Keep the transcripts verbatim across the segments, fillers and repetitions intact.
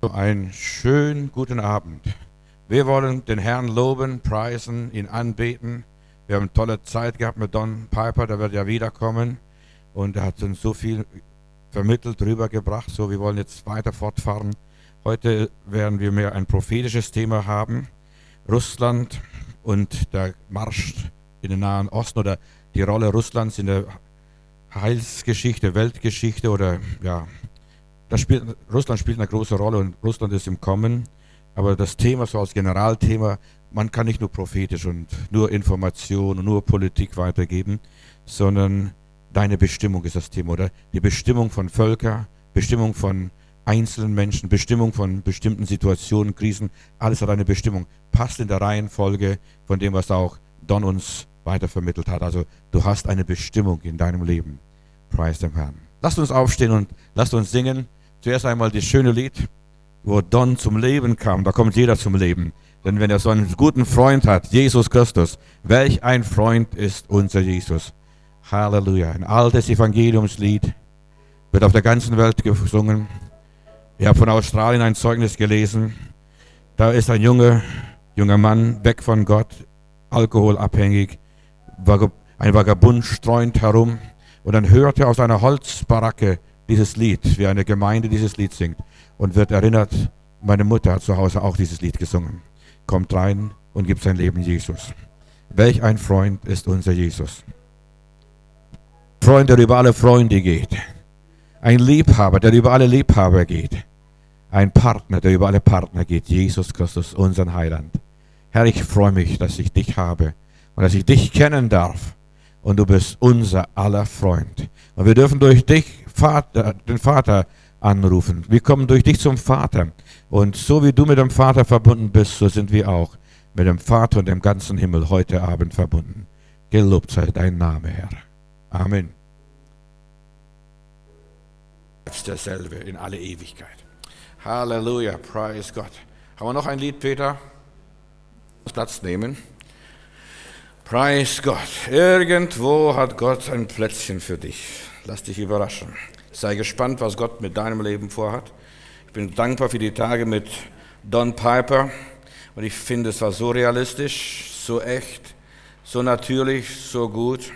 Einen schönen guten Abend. Wir wollen den Herrn loben, preisen, ihn anbeten. Wir haben eine tolle Zeit gehabt mit Don Piper, der wird ja wiederkommen. Und er hat uns so viel vermittelt, rübergebracht. So, wir wollen jetzt weiter fortfahren. Heute werden wir mehr ein prophetisches Thema haben. Russland und der Marsch in den Nahen Osten oder die Rolle Russlands in der Heilsgeschichte, Weltgeschichte oder ja, das spielt, Russland spielt eine große Rolle und Russland ist im Kommen. Aber das Thema so als Generalthema, man kann nicht nur prophetisch und nur Information und nur Politik weitergeben, sondern deine Bestimmung ist das Thema, oder? Die Bestimmung von Völkern, Bestimmung von einzelnen Menschen, Bestimmung von bestimmten Situationen, Krisen, alles hat eine Bestimmung. Passt in der Reihenfolge von dem, was auch Don uns weitervermittelt hat. Also du hast eine Bestimmung in deinem Leben. Preis dem Herrn. Lasst uns aufstehen und lasst uns singen. Zuerst einmal das schöne Lied, wo Don zum Leben kam. Da kommt jeder zum Leben. Denn wenn er so einen guten Freund hat, Jesus Christus, welch ein Freund ist unser Jesus. Halleluja. Ein altes Evangeliumslied, wird auf der ganzen Welt gesungen. Ich habe von Australien ein Zeugnis gelesen. Da ist ein junger, junger Mann, weg von Gott, alkoholabhängig, ein Vagabund streunt herum. Und dann hört er aus einer Holzbaracke dieses Lied, wie eine Gemeinde dieses Lied singt. Und wird erinnert, meine Mutter hat zu Hause auch dieses Lied gesungen. Kommt rein und gibt sein Leben Jesus. Welch ein Freund ist unser Jesus. Freund, der über alle Freunde geht. Ein Liebhaber, der über alle Liebhaber geht. Ein Partner, der über alle Partner geht. Jesus Christus, unseren Heiland. Herr, ich freue mich, dass ich dich habe und dass ich dich kennen darf. Und du bist unser aller Freund. Und wir dürfen durch dich Vater, den Vater anrufen. Wir kommen durch dich zum Vater. Und so wie du mit dem Vater verbunden bist, so sind wir auch mit dem Vater und dem ganzen Himmel heute Abend verbunden. Gelobt sei dein Name, Herr. Amen. Ist derselbe in alle Ewigkeit. Halleluja, praise Gott. Haben wir noch ein Lied, Peter? Platz nehmen. Preis Gott. Irgendwo hat Gott ein Plätzchen für dich. Lass dich überraschen. Sei gespannt, was Gott mit deinem Leben vorhat. Ich bin dankbar für die Tage mit Don Piper. Und ich finde, es war so realistisch, so echt, so natürlich, so gut.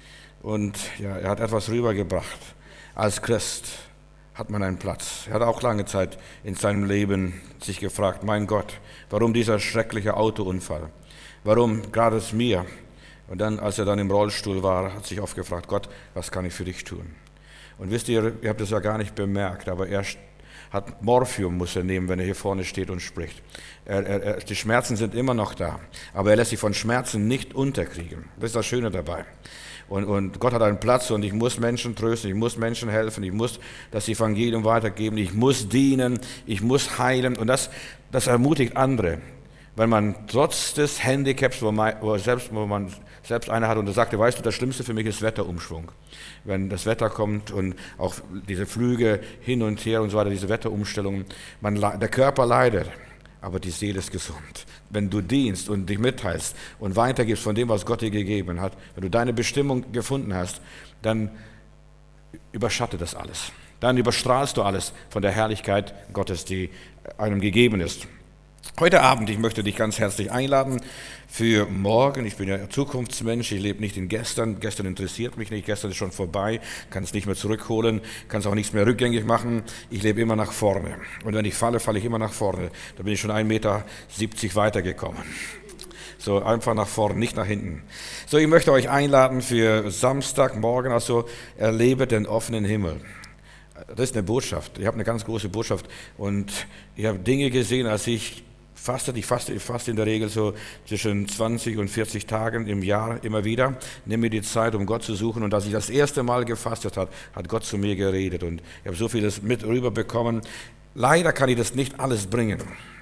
Und ja, er hat etwas rübergebracht. Als Christ hat man einen Platz. Er hat auch lange Zeit in seinem Leben sich gefragt, mein Gott, warum dieser schreckliche Autounfall? Warum gerade es mir? Und dann, als er dann im Rollstuhl war, hat sich oft gefragt, Gott, was kann ich für dich tun? Und wisst ihr, ihr habt das ja gar nicht bemerkt, aber er hat Morphium, muss er nehmen, wenn er hier vorne steht und spricht. Er, er, er, die Schmerzen sind immer noch da, aber er lässt sich von Schmerzen nicht unterkriegen. Das ist das Schöne dabei. Und, und Gott hat einen Platz und ich muss Menschen trösten, ich muss Menschen helfen, ich muss das Evangelium weitergeben, ich muss dienen, ich muss heilen. Und das, das ermutigt andere. Weil man trotz des Handicaps, wo man, wo selbst, wo man selbst einer hat und er sagte, weißt du, das Schlimmste für mich ist Wetterumschwung. Wenn das Wetter kommt und auch diese Flüge hin und her und so weiter, diese Wetterumstellungen, man, der Körper leidet, aber die Seele ist gesund. Wenn du dienst und dich mitteilst und weitergibst von dem, was Gott dir gegeben hat, wenn du deine Bestimmung gefunden hast, dann überschattet das alles. Dann überstrahlst du alles von der Herrlichkeit Gottes, die einem gegeben ist. Heute Abend, ich möchte dich ganz herzlich einladen für morgen. Ich bin ja Zukunftsmensch, ich lebe nicht in gestern. Gestern interessiert mich nicht, gestern ist schon vorbei, kann es nicht mehr zurückholen, kann es auch nichts mehr rückgängig machen. Ich lebe immer nach vorne. Und wenn ich falle, falle ich immer nach vorne. Da bin ich schon ein Meter siebzig weitergekommen. So, einfach nach vorne, nicht nach hinten. So, ich möchte euch einladen für Samstagmorgen, also erlebe den offenen Himmel. Das ist eine Botschaft. Ich habe eine ganz große Botschaft. Und ich habe Dinge gesehen, als ich faste. Ich faste, ich faste in der Regel so zwischen zwanzig und vierzig Tagen im Jahr immer wieder. Nehme mir die Zeit, um Gott zu suchen. Und als ich das erste Mal gefastet habe, hat Gott zu mir geredet. Und ich habe so vieles mit rüberbekommen. Leider kann ich das nicht alles bringen.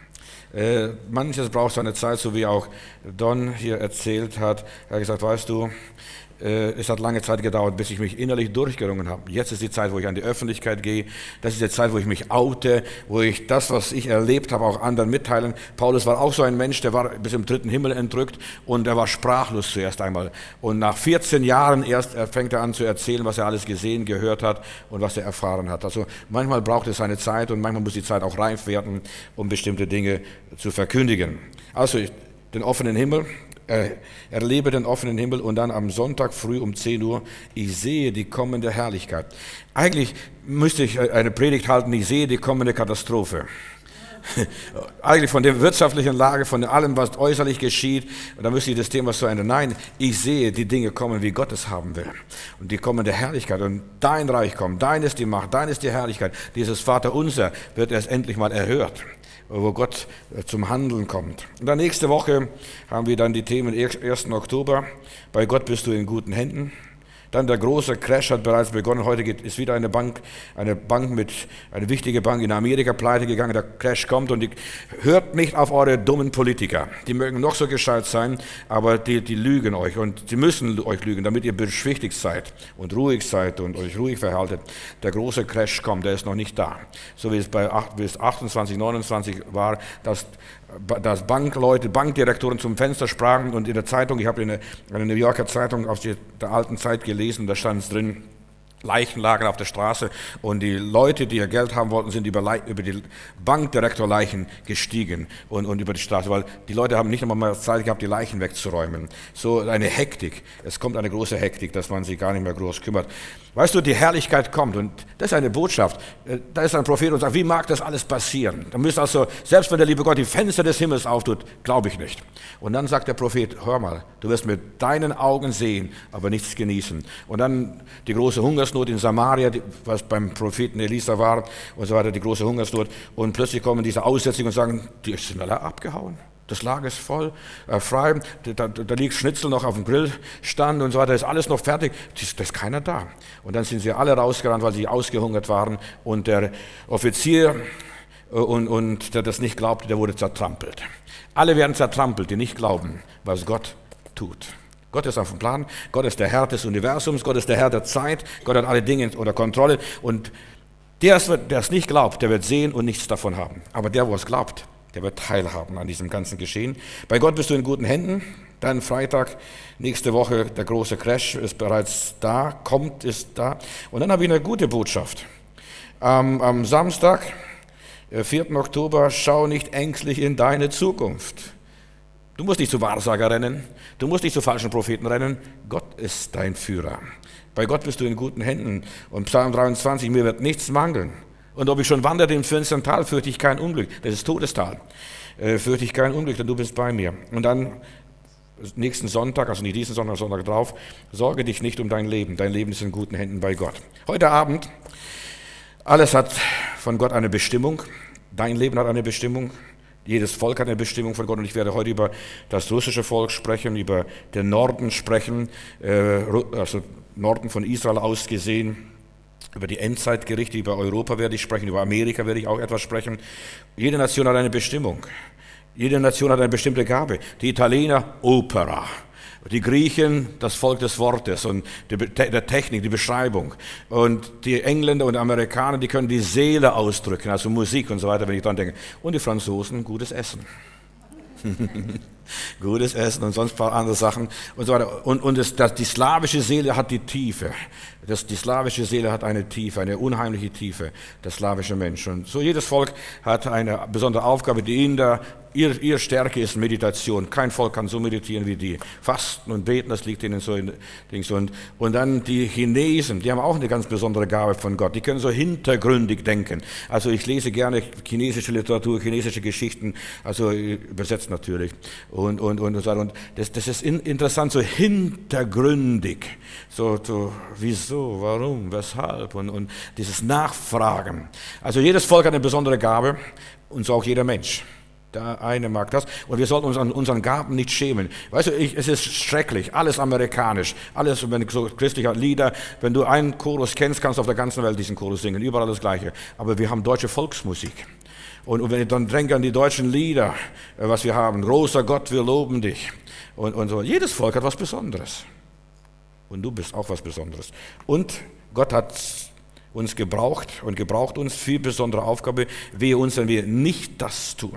Äh, manches braucht seine Zeit, so wie auch Don hier erzählt hat. Er hat gesagt, weißt du, Es hat lange Zeit gedauert, bis ich mich innerlich durchgerungen habe. Jetzt ist die Zeit, wo ich an die Öffentlichkeit gehe. Das ist die Zeit, wo ich mich oute, wo ich das, was ich erlebt habe, auch anderen mitteilen. Paulus war auch so ein Mensch, der war bis im dritten Himmel entrückt und er war sprachlos zuerst einmal. Und nach vierzehn Jahren erst fängt er an zu erzählen, was er alles gesehen, gehört hat und was er erfahren hat. Also manchmal braucht es seine Zeit und manchmal muss die Zeit auch reif werden, um bestimmte Dinge zu verkündigen. Also den offenen Himmel. Erlebe den offenen Himmel und dann am Sonntag früh um zehn Uhr, ich sehe die kommende Herrlichkeit. Eigentlich müsste ich eine Predigt halten, ich sehe die kommende Katastrophe. Eigentlich von der wirtschaftlichen Lage, von allem, was äußerlich geschieht, und da müsste ich das Thema so ändern. Nein, ich sehe die Dinge kommen, wie Gott es haben will. Und die kommende Herrlichkeit und dein Reich kommt, dein ist die Macht, dein ist die Herrlichkeit. Dieses Vaterunser wird erst endlich mal erhört, wo Gott zum Handeln kommt. Und dann nächste Woche haben wir dann die Themen ersten Oktober. Bei Gott bist du in guten Händen. Dann der große Crash hat bereits begonnen. Heute geht, ist wieder eine Bank, eine Bank mit, eine wichtige Bank in Amerika pleite gegangen. Der Crash kommt und die, hört nicht auf eure dummen Politiker. Die mögen noch so gescheit sein, aber die, die lügen euch und sie müssen euch lügen, damit ihr beschwichtigt seid und ruhig seid und euch ruhig verhaltet. Der große Crash kommt, der ist noch nicht da. So wie es bei achtundzwanzig, neunundzwanzig war, dass dass Bankleute, Bankdirektoren zum Fenster sprachen und in der Zeitung, ich habe in einer New Yorker Zeitung aus der alten Zeit gelesen, da stand es drin, Leichen lagen auf der Straße und die Leute, die ihr Geld haben wollten, sind über, über die Bankdirektorleichen gestiegen und, und über die Straße, weil die Leute haben nicht einmal mehr Zeit gehabt, die Leichen wegzuräumen. So eine Hektik, es kommt eine große Hektik, dass man sich gar nicht mehr groß kümmert. Weißt du, die Herrlichkeit kommt und das ist eine Botschaft. Da ist ein Prophet und sagt, wie mag das alles passieren? Da müsst also, selbst wenn der liebe Gott die Fenster des Himmels auftut, glaube ich nicht. Und dann sagt der Prophet, hör mal, du wirst mit deinen Augen sehen, aber nichts genießen. Und dann die große Hungersnot in Samaria, was beim Propheten Elisa war und so weiter, die große Hungersnot. Und plötzlich kommen diese Aussätzigen und sagen, die sind alle abgehauen. Das Lager ist voll, äh, frei, da, da liegt Schnitzel noch auf dem Grillstand und so weiter, ist alles noch fertig, da ist keiner da. Und dann sind sie alle rausgerannt, weil sie ausgehungert waren und der Offizier und, und der das nicht glaubte, der wurde zertrampelt. Alle werden zertrampelt, die nicht glauben, was Gott tut. Gott ist auf dem Plan, Gott ist der Herr des Universums, Gott ist der Herr der Zeit, Gott hat alle Dinge unter Kontrolle und der, der es nicht glaubt, der wird sehen und nichts davon haben. Aber der, wo es glaubt, der wird teilhaben an diesem ganzen Geschehen. Bei Gott bist du in guten Händen. Dann Freitag, nächste Woche, der große Crash ist bereits da, kommt, ist da. Und dann habe ich eine gute Botschaft. Am, am Samstag, vierten Oktober, schau nicht ängstlich in deine Zukunft. Du musst nicht zu Wahrsager rennen, du musst nicht zu falschen Propheten rennen. Gott ist dein Führer. Bei Gott bist du in guten Händen. Und Psalm dreiundzwanzig, mir wird nichts mangeln. Und ob ich schon wanderte im finstern Tal, fürchte ich kein Unglück. Das ist Todestal. Äh, fürchte ich kein Unglück, denn du bist bei mir. Und dann nächsten Sonntag, also nicht diesen Sonntag, Sonntag drauf, sorge dich nicht um dein Leben. Dein Leben ist in guten Händen bei Gott. Heute Abend, alles hat von Gott eine Bestimmung. Dein Leben hat eine Bestimmung. Jedes Volk hat eine Bestimmung von Gott. Und ich werde heute über das russische Volk sprechen, über den Norden sprechen, äh, also Norden von Israel aus gesehen. Über die Endzeitgerichte, über Europa werde ich sprechen, über Amerika werde ich auch etwas sprechen. Jede Nation hat eine Bestimmung. Jede Nation hat eine bestimmte Gabe. Die Italiener, Opera. Die Griechen, das Volk des Wortes und der Technik, die Beschreibung. Und die Engländer und Amerikaner, die können die Seele ausdrücken, also Musik und so weiter, wenn ich dran denke. Und die Franzosen, gutes Essen. Gutes Essen und sonst ein paar andere Sachen und so weiter. Und, und das, das, die slawische Seele hat die Tiefe. Das, die slawische Seele hat eine Tiefe, eine unheimliche Tiefe, der slawische Mensch. Und so jedes Volk hat eine besondere Aufgabe, die in der, ihr, ihr Stärke ist Meditation. Kein Volk kann so meditieren wie die. Fasten und beten, das liegt ihnen so in Dings. Und, und dann die Chinesen, die haben auch eine ganz besondere Gabe von Gott. Die können so hintergründig denken. Also ich lese gerne chinesische Literatur, chinesische Geschichten, also übersetzt natürlich. Und, und, und, und, und das, das ist in, interessant, so hintergründig. So, so, wieso, warum, weshalb und, und dieses Nachfragen. Also jedes Volk hat eine besondere Gabe und so auch jeder Mensch. Der eine mag das und wir sollten uns an unseren Gaben nicht schämen. Weißt du, ich, es ist schrecklich, alles amerikanisch, alles, wenn so christliche Lieder, wenn du einen Chorus kennst, kannst du auf der ganzen Welt diesen Chorus singen, überall das Gleiche. Aber wir haben deutsche Volksmusik. Und, und wenn ich dann denke an die deutschen Lieder, was wir haben, großer Gott, wir loben dich und, und so. Jedes Volk hat was Besonderes. Und du bist auch was Besonderes. Und Gott hat uns gebraucht und gebraucht uns für besondere Aufgabe. Wehe uns, wenn wir nicht das tun.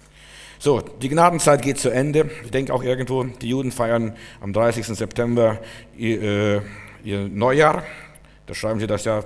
So, die Gnadenzeit geht zu Ende. Ich denke auch irgendwo, die Juden feiern am dreißigsten September ihr, äh, ihr Neujahr. Da schreiben sie das Jahr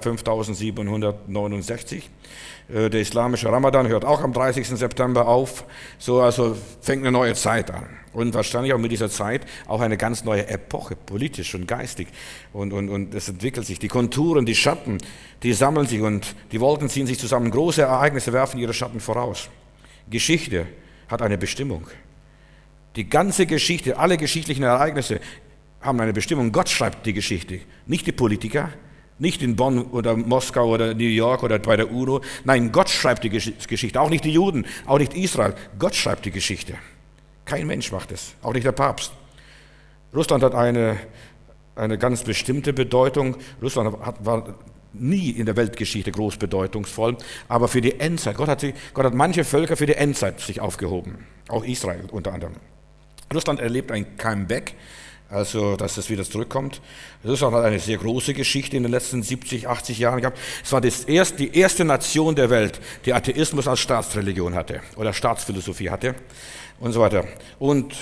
fünftausendsiebenhundertneunundsechzig. Äh, der islamische Ramadan hört auch am dreißigsten September auf. So, also fängt eine neue Zeit an. Und wahrscheinlich auch mit dieser Zeit auch eine ganz neue Epoche, politisch und geistig. Und, und, und es entwickelt sich. Die Konturen, die Schatten, die sammeln sich und die Wolken ziehen sich zusammen. Große Ereignisse werfen ihre Schatten voraus. Geschichte hat eine Bestimmung. Die ganze Geschichte, alle geschichtlichen Ereignisse haben eine Bestimmung. Gott schreibt die Geschichte, nicht die Politiker, nicht in Bonn oder Moskau oder New York oder bei der UNO. Nein, Gott schreibt die Geschichte, auch nicht die Juden, auch nicht Israel. Gott schreibt die Geschichte. Kein Mensch macht es, auch nicht der Papst. Russland hat eine, eine ganz bestimmte Bedeutung. Russland hat, war nie in der Weltgeschichte groß bedeutungsvoll, aber für die Endzeit. Gott hat, sie, Gott hat manche Völker für die Endzeit sich aufgehoben, auch Israel unter anderem. Russland erlebt ein Comeback, also dass es wieder zurückkommt. Russland hat eine sehr große Geschichte in den letzten siebzig, achtzig Jahren gehabt. Es war das erste, die erste Nation der Welt, die Atheismus als Staatsreligion hatte oder Staatsphilosophie hatte und so weiter. Und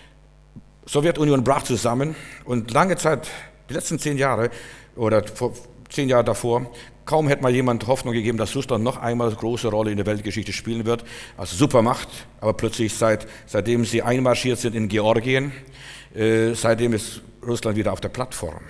Sowjetunion brach zusammen und lange Zeit, die letzten zehn Jahre oder vor zehn Jahre davor, kaum hätte mal jemand Hoffnung gegeben, dass Russland noch einmal eine große Rolle in der Weltgeschichte spielen wird, als Supermacht. Aber plötzlich, seit, seitdem sie einmarschiert sind in Georgien, äh, seitdem ist Russland wieder auf der Plattform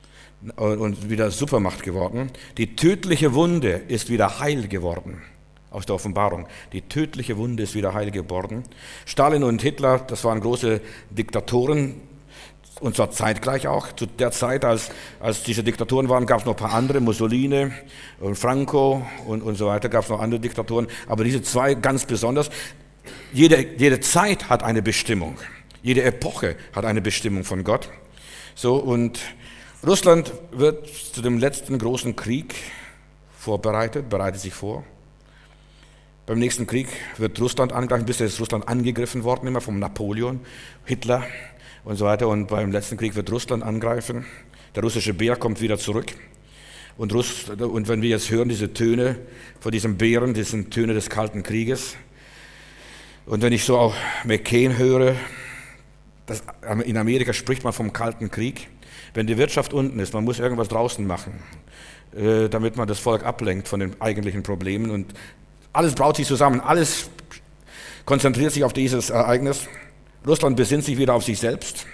und wieder Supermacht geworden. Die tödliche Wunde ist wieder heil geworden. Aus der Offenbarung. Die tödliche Wunde ist wieder heil geworden. Stalin und Hitler, das waren große Diktatoren, und zwar zeitgleich auch. Zu der Zeit, als, als diese Diktatoren waren, gab es noch ein paar andere, Mussolini und Franco und, und so weiter, gab es noch andere Diktatoren. Aber diese zwei ganz besonders. Jede, jede Zeit hat eine Bestimmung. Jede Epoche hat eine Bestimmung von Gott. So, und Russland wird zu dem letzten großen Krieg vorbereitet, bereitet sich vor. Beim nächsten Krieg wird Russland angegriffen, bisher ist Russland angegriffen worden, immer vom Napoleon, Hitler und so weiter. Und beim letzten Krieg wird Russland angreifen. Der russische Bär kommt wieder zurück. Und, Russ, und wenn wir jetzt hören, diese Töne von diesem Bären, das sind Töne des Kalten Krieges. Und wenn ich so auch McCain höre, das, in Amerika spricht man vom Kalten Krieg. Wenn die Wirtschaft unten ist, man muss irgendwas draußen machen, äh, damit man das Volk ablenkt von den eigentlichen Problemen. Und alles braut sich zusammen, alles konzentriert sich auf dieses Ereignis. Russland besinnt sich wieder auf sich selbst.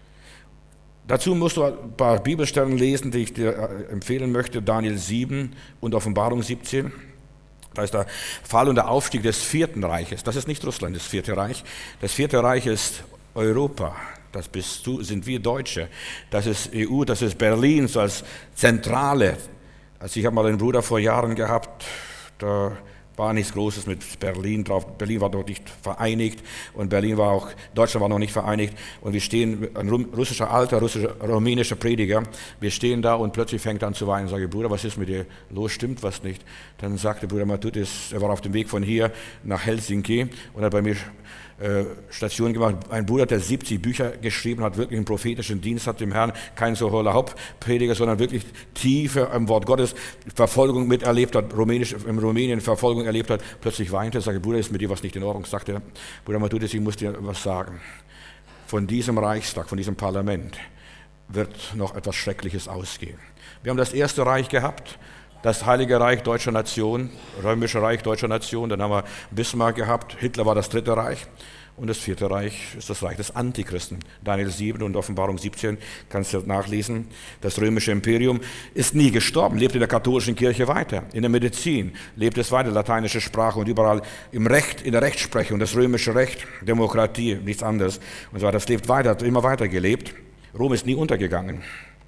Dazu musst du ein paar Bibelstellen lesen, die ich dir empfehlen möchte. Daniel sieben und Offenbarung siebzehn. Da ist der Fall und der Aufstieg des vierten Reiches. Das ist nicht Russland, das vierte Reich. Das vierte Reich ist Europa. Das bist du, sind wir Deutsche. Das ist E U, das ist Berlin, so als Zentrale. Also ich habe mal einen Bruder vor Jahren gehabt, da war nichts Großes mit Berlin drauf. Berlin war noch nicht vereinigt und Berlin war auch, Deutschland war noch nicht vereinigt. Und wir stehen, ein russischer, alter, russischer, rumänischer Prediger, wir stehen da und plötzlich fängt er an zu weinen. Ich sage, Bruder, was ist mit dir los? Stimmt was nicht? Dann sagte Bruder Matutis, er war auf dem Weg von hier nach Helsinki und hat bei mir äh, Station gemacht. Ein Bruder, der siebzig Bücher geschrieben hat, wirklich einen prophetischen Dienst hat dem Herrn, kein so hoher Hauptprediger, sondern wirklich tiefe im Wort Gottes, Verfolgung miterlebt hat, Rumänisch, in Rumänien Verfolgung erlebt hat, plötzlich weinte er, sagte, Bruder, ist mit dir was nicht in Ordnung? Sagte er, Bruder Matutis, ich muss dir was sagen. Von diesem Reichstag, von diesem Parlament wird noch etwas Schreckliches ausgehen. Wir haben das erste Reich gehabt, das Heilige Reich deutscher Nation, Römische Reich deutscher Nation, dann haben wir Bismarck gehabt, Hitler war das dritte Reich und das vierte Reich ist das Reich des Antichristen. Daniel sieben und Offenbarung siebzehn, kannst du nachlesen. Das römische Imperium ist nie gestorben, lebt in der katholischen Kirche weiter, in der Medizin lebt es weiter, lateinische Sprache und überall im Recht, in der Rechtsprechung, das römische Recht, Demokratie, nichts anderes und so weiter. Das lebt weiter, hat immer weiter gelebt. Rom ist nie untergegangen.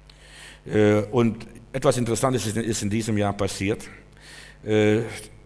Und etwas Interessantes ist in diesem Jahr passiert. Der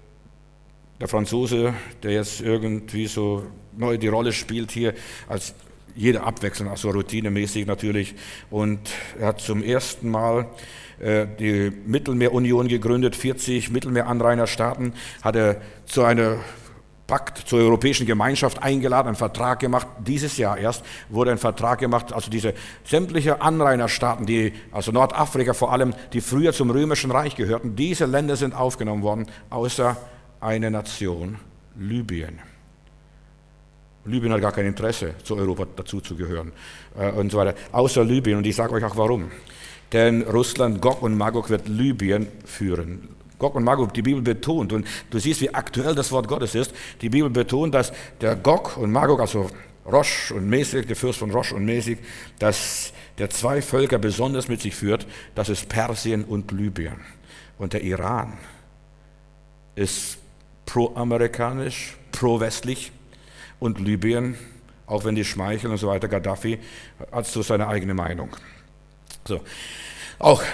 Franzose, der jetzt irgendwie so neu die Rolle spielt hier, als jede Abwechslung, also routinemäßig natürlich, und er hat zum ersten Mal die Mittelmeerunion gegründet, vierzig Mittelmeeranrainerstaaten, hat er zu einer Pakt, zur europäischen Gemeinschaft eingeladen, einen Vertrag gemacht. Dieses Jahr erst wurde ein Vertrag gemacht, also diese sämtliche Anrainerstaaten, die, also Nordafrika vor allem, die früher zum Römischen Reich gehörten, diese Länder sind aufgenommen worden, außer eine Nation, Libyen. Libyen hat gar kein Interesse, zu Europa dazu zu gehören äh, und so weiter, außer Libyen. Und ich sage euch auch warum. Denn Russland, Gog und Magog, wird Libyen führen. Gog und Magog, die Bibel betont, und du siehst, wie aktuell das Wort Gottes ist, die Bibel betont, dass der Gog und Magog, also Rosch und Mesig, der Fürst von Rosch und Mesig, dass der zwei Völker besonders mit sich führt, das ist Persien und Libyen. Und der Iran ist pro-amerikanisch, pro-westlich, und Libyen, auch wenn die schmeicheln und so weiter, Gaddafi hat so seine eigene Meinung. So. Auch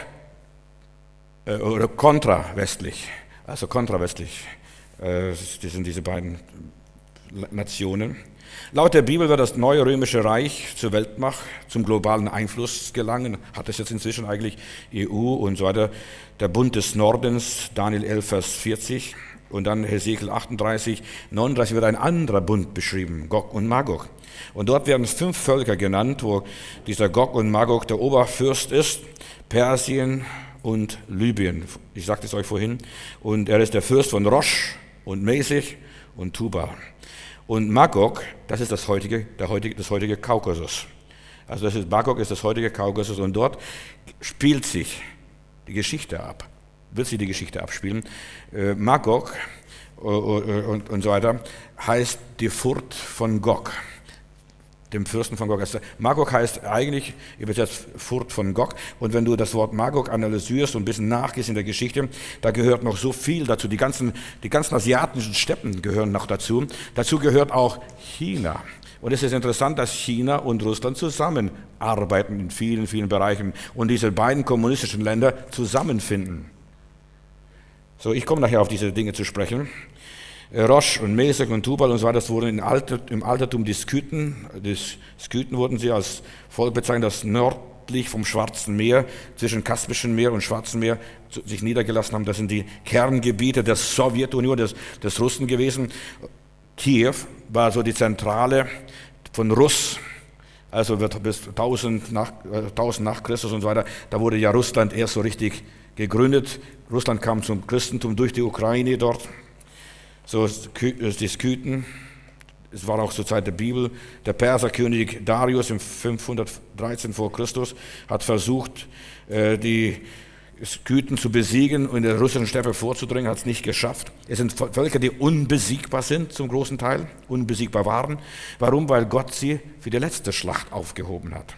äh, oder kontrawestlich, also kontrawestlich, äh, das sind diese beiden Nationen. Laut der Bibel wird das neue römische Reich zur Weltmacht, zum globalen Einfluss gelangen, hat es jetzt inzwischen eigentlich E U und so weiter, der Bund des Nordens, Daniel elf, Vers vierzig, und dann Hesekiel achtunddreißig, neununddreißig wird ein anderer Bund beschrieben, Gog und Magog. Und dort werden fünf Völker genannt, wo dieser Gog und Magog der Oberfürst ist, Persien und Libyen. Ich sagte es euch vorhin. Und er ist der Fürst von Rosch und Mesig und Tubal. Und Magog, das ist das heutige, der heutige, das heutige Kaukasus. Also das ist, Magog ist das heutige Kaukasus, und dort spielt sich die Geschichte ab. Wird sich die Geschichte abspielen. Äh, Magog äh, und, und so weiter heißt die Furt von Gog, dem Fürsten von Gog. Also Magog heißt eigentlich übersetzt Furt von Gog. Und wenn du das Wort Magog analysierst und ein bisschen nachgehst in der Geschichte, da gehört noch so viel dazu. Die ganzen, die ganzen asiatischen Steppen gehören noch dazu. Dazu gehört auch China. Und es ist interessant, dass China und Russland zusammenarbeiten in vielen, vielen Bereichen und diese beiden kommunistischen Länder zusammenfinden. So, ich komme nachher auf diese Dinge zu sprechen. Rosch und Mesek und Tubal und so weiter, das wurden im, Alter, im Altertum die Skythen. Die Skythen wurden sie als Volk bezeichnet, das nördlich vom Schwarzen Meer, zwischen Kaspischen Meer und Schwarzen Meer sich niedergelassen haben. Das sind die Kerngebiete der Sowjetunion, des, des Russen gewesen. Kiew war so die Zentrale von Russ, also wird bis tausend nach, tausend nach Christus und so weiter, da wurde ja Russland erst so richtig gegründet. Russland kam zum Christentum durch die Ukraine dort. So die Skythen, es war auch zur Zeit der Bibel. Der Perserkönig Darius im fünfhundertdreizehn vor Christus hat versucht, die Skythen zu besiegen und in der russischen Steppe vorzudringen, hat es nicht geschafft. Es sind Völker, die unbesiegbar sind, zum großen Teil, unbesiegbar waren. Warum? Weil Gott sie für die letzte Schlacht aufgehoben hat.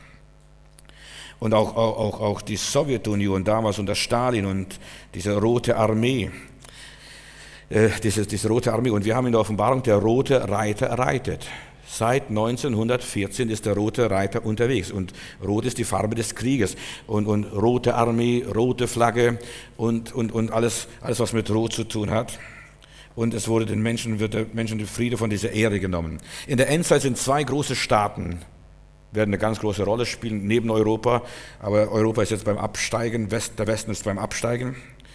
Und auch, auch, auch die Sowjetunion damals unter Stalin und diese Rote Armee, äh, diese, diese Rote Armee. Und wir haben in der Offenbarung, der Rote Reiter reitet. Seit neunzehnhundertvierzehn ist der Rote Reiter unterwegs. Und Rot ist die Farbe des Krieges. Und, und Rote Armee, rote Flagge und, und, und alles, alles, was mit Rot zu tun hat. Und es wurde den Menschen, wird der Menschen der Friede von dieser Erde genommen. In der Endzeit sind zwei große Staaten, werden eine ganz große Rolle spielen, neben Europa. Aber Europa ist jetzt beim Absteigen, West, der Westen ist beim Absteigen.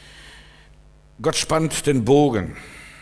Gott spannt den Bogen.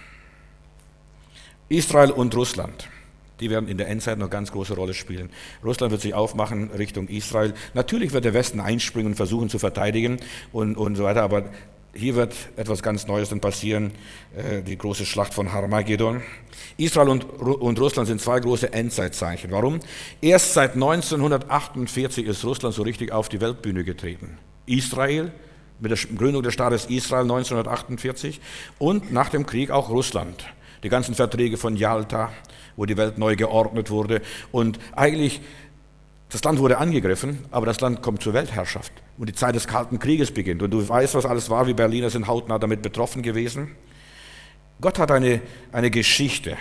Israel und Russland, die werden in der Endzeit eine ganz große Rolle spielen. Russland wird sich aufmachen Richtung Israel. Natürlich wird der Westen einspringen und versuchen zu verteidigen und, und so weiter, aber hier wird etwas ganz Neues dann passieren, äh, die große Schlacht von Harmagedon. Israel und, und Russland sind zwei große Endzeitzeichen. Warum? Erst seit neunzehnhundertachtundvierzig ist Russland so richtig auf die Weltbühne getreten. Israel, mit der Gründung des Staates Israel neunzehnhundertachtundvierzig und nach dem Krieg auch Russland. Die ganzen Verträge von Jalta, wo die Welt neu geordnet wurde. Und eigentlich, das Land wurde angegriffen, aber das Land kommt zur Weltherrschaft. Und die Zeit des Kalten Krieges beginnt. Und du weißt, was alles war. Wir Berliner sind hautnah damit betroffen gewesen. Gott hat eine, eine Geschichte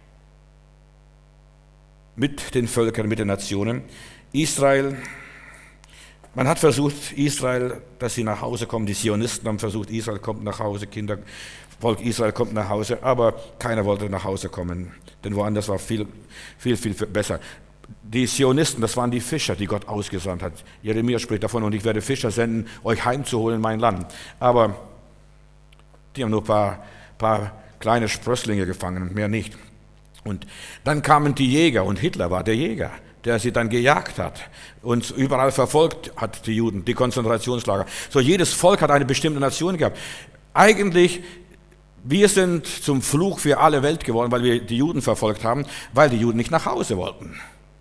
mit den Völkern, mit den Nationen. Israel, man hat versucht, Israel, dass sie nach Hause kommen. Die Zionisten haben versucht, Israel kommt nach Hause, Kinder, Volk Israel kommt nach Hause, aber keiner wollte nach Hause kommen, denn woanders war viel, viel, viel besser. Die Zionisten, das waren die Fischer, die Gott ausgesandt hat. Jeremia spricht davon, und ich werde Fischer senden, euch heimzuholen in mein Land. Aber die haben nur ein paar, paar kleine Sprösslinge gefangen, mehr nicht. Und dann kamen die Jäger und Hitler war der Jäger, der sie dann gejagt hat und überall verfolgt hat, die Juden, die Konzentrationslager. So, jedes Volk hat eine bestimmte Nation gehabt. Eigentlich, wir sind zum Fluch für alle Welt geworden, weil wir die Juden verfolgt haben, weil die Juden nicht nach Hause wollten.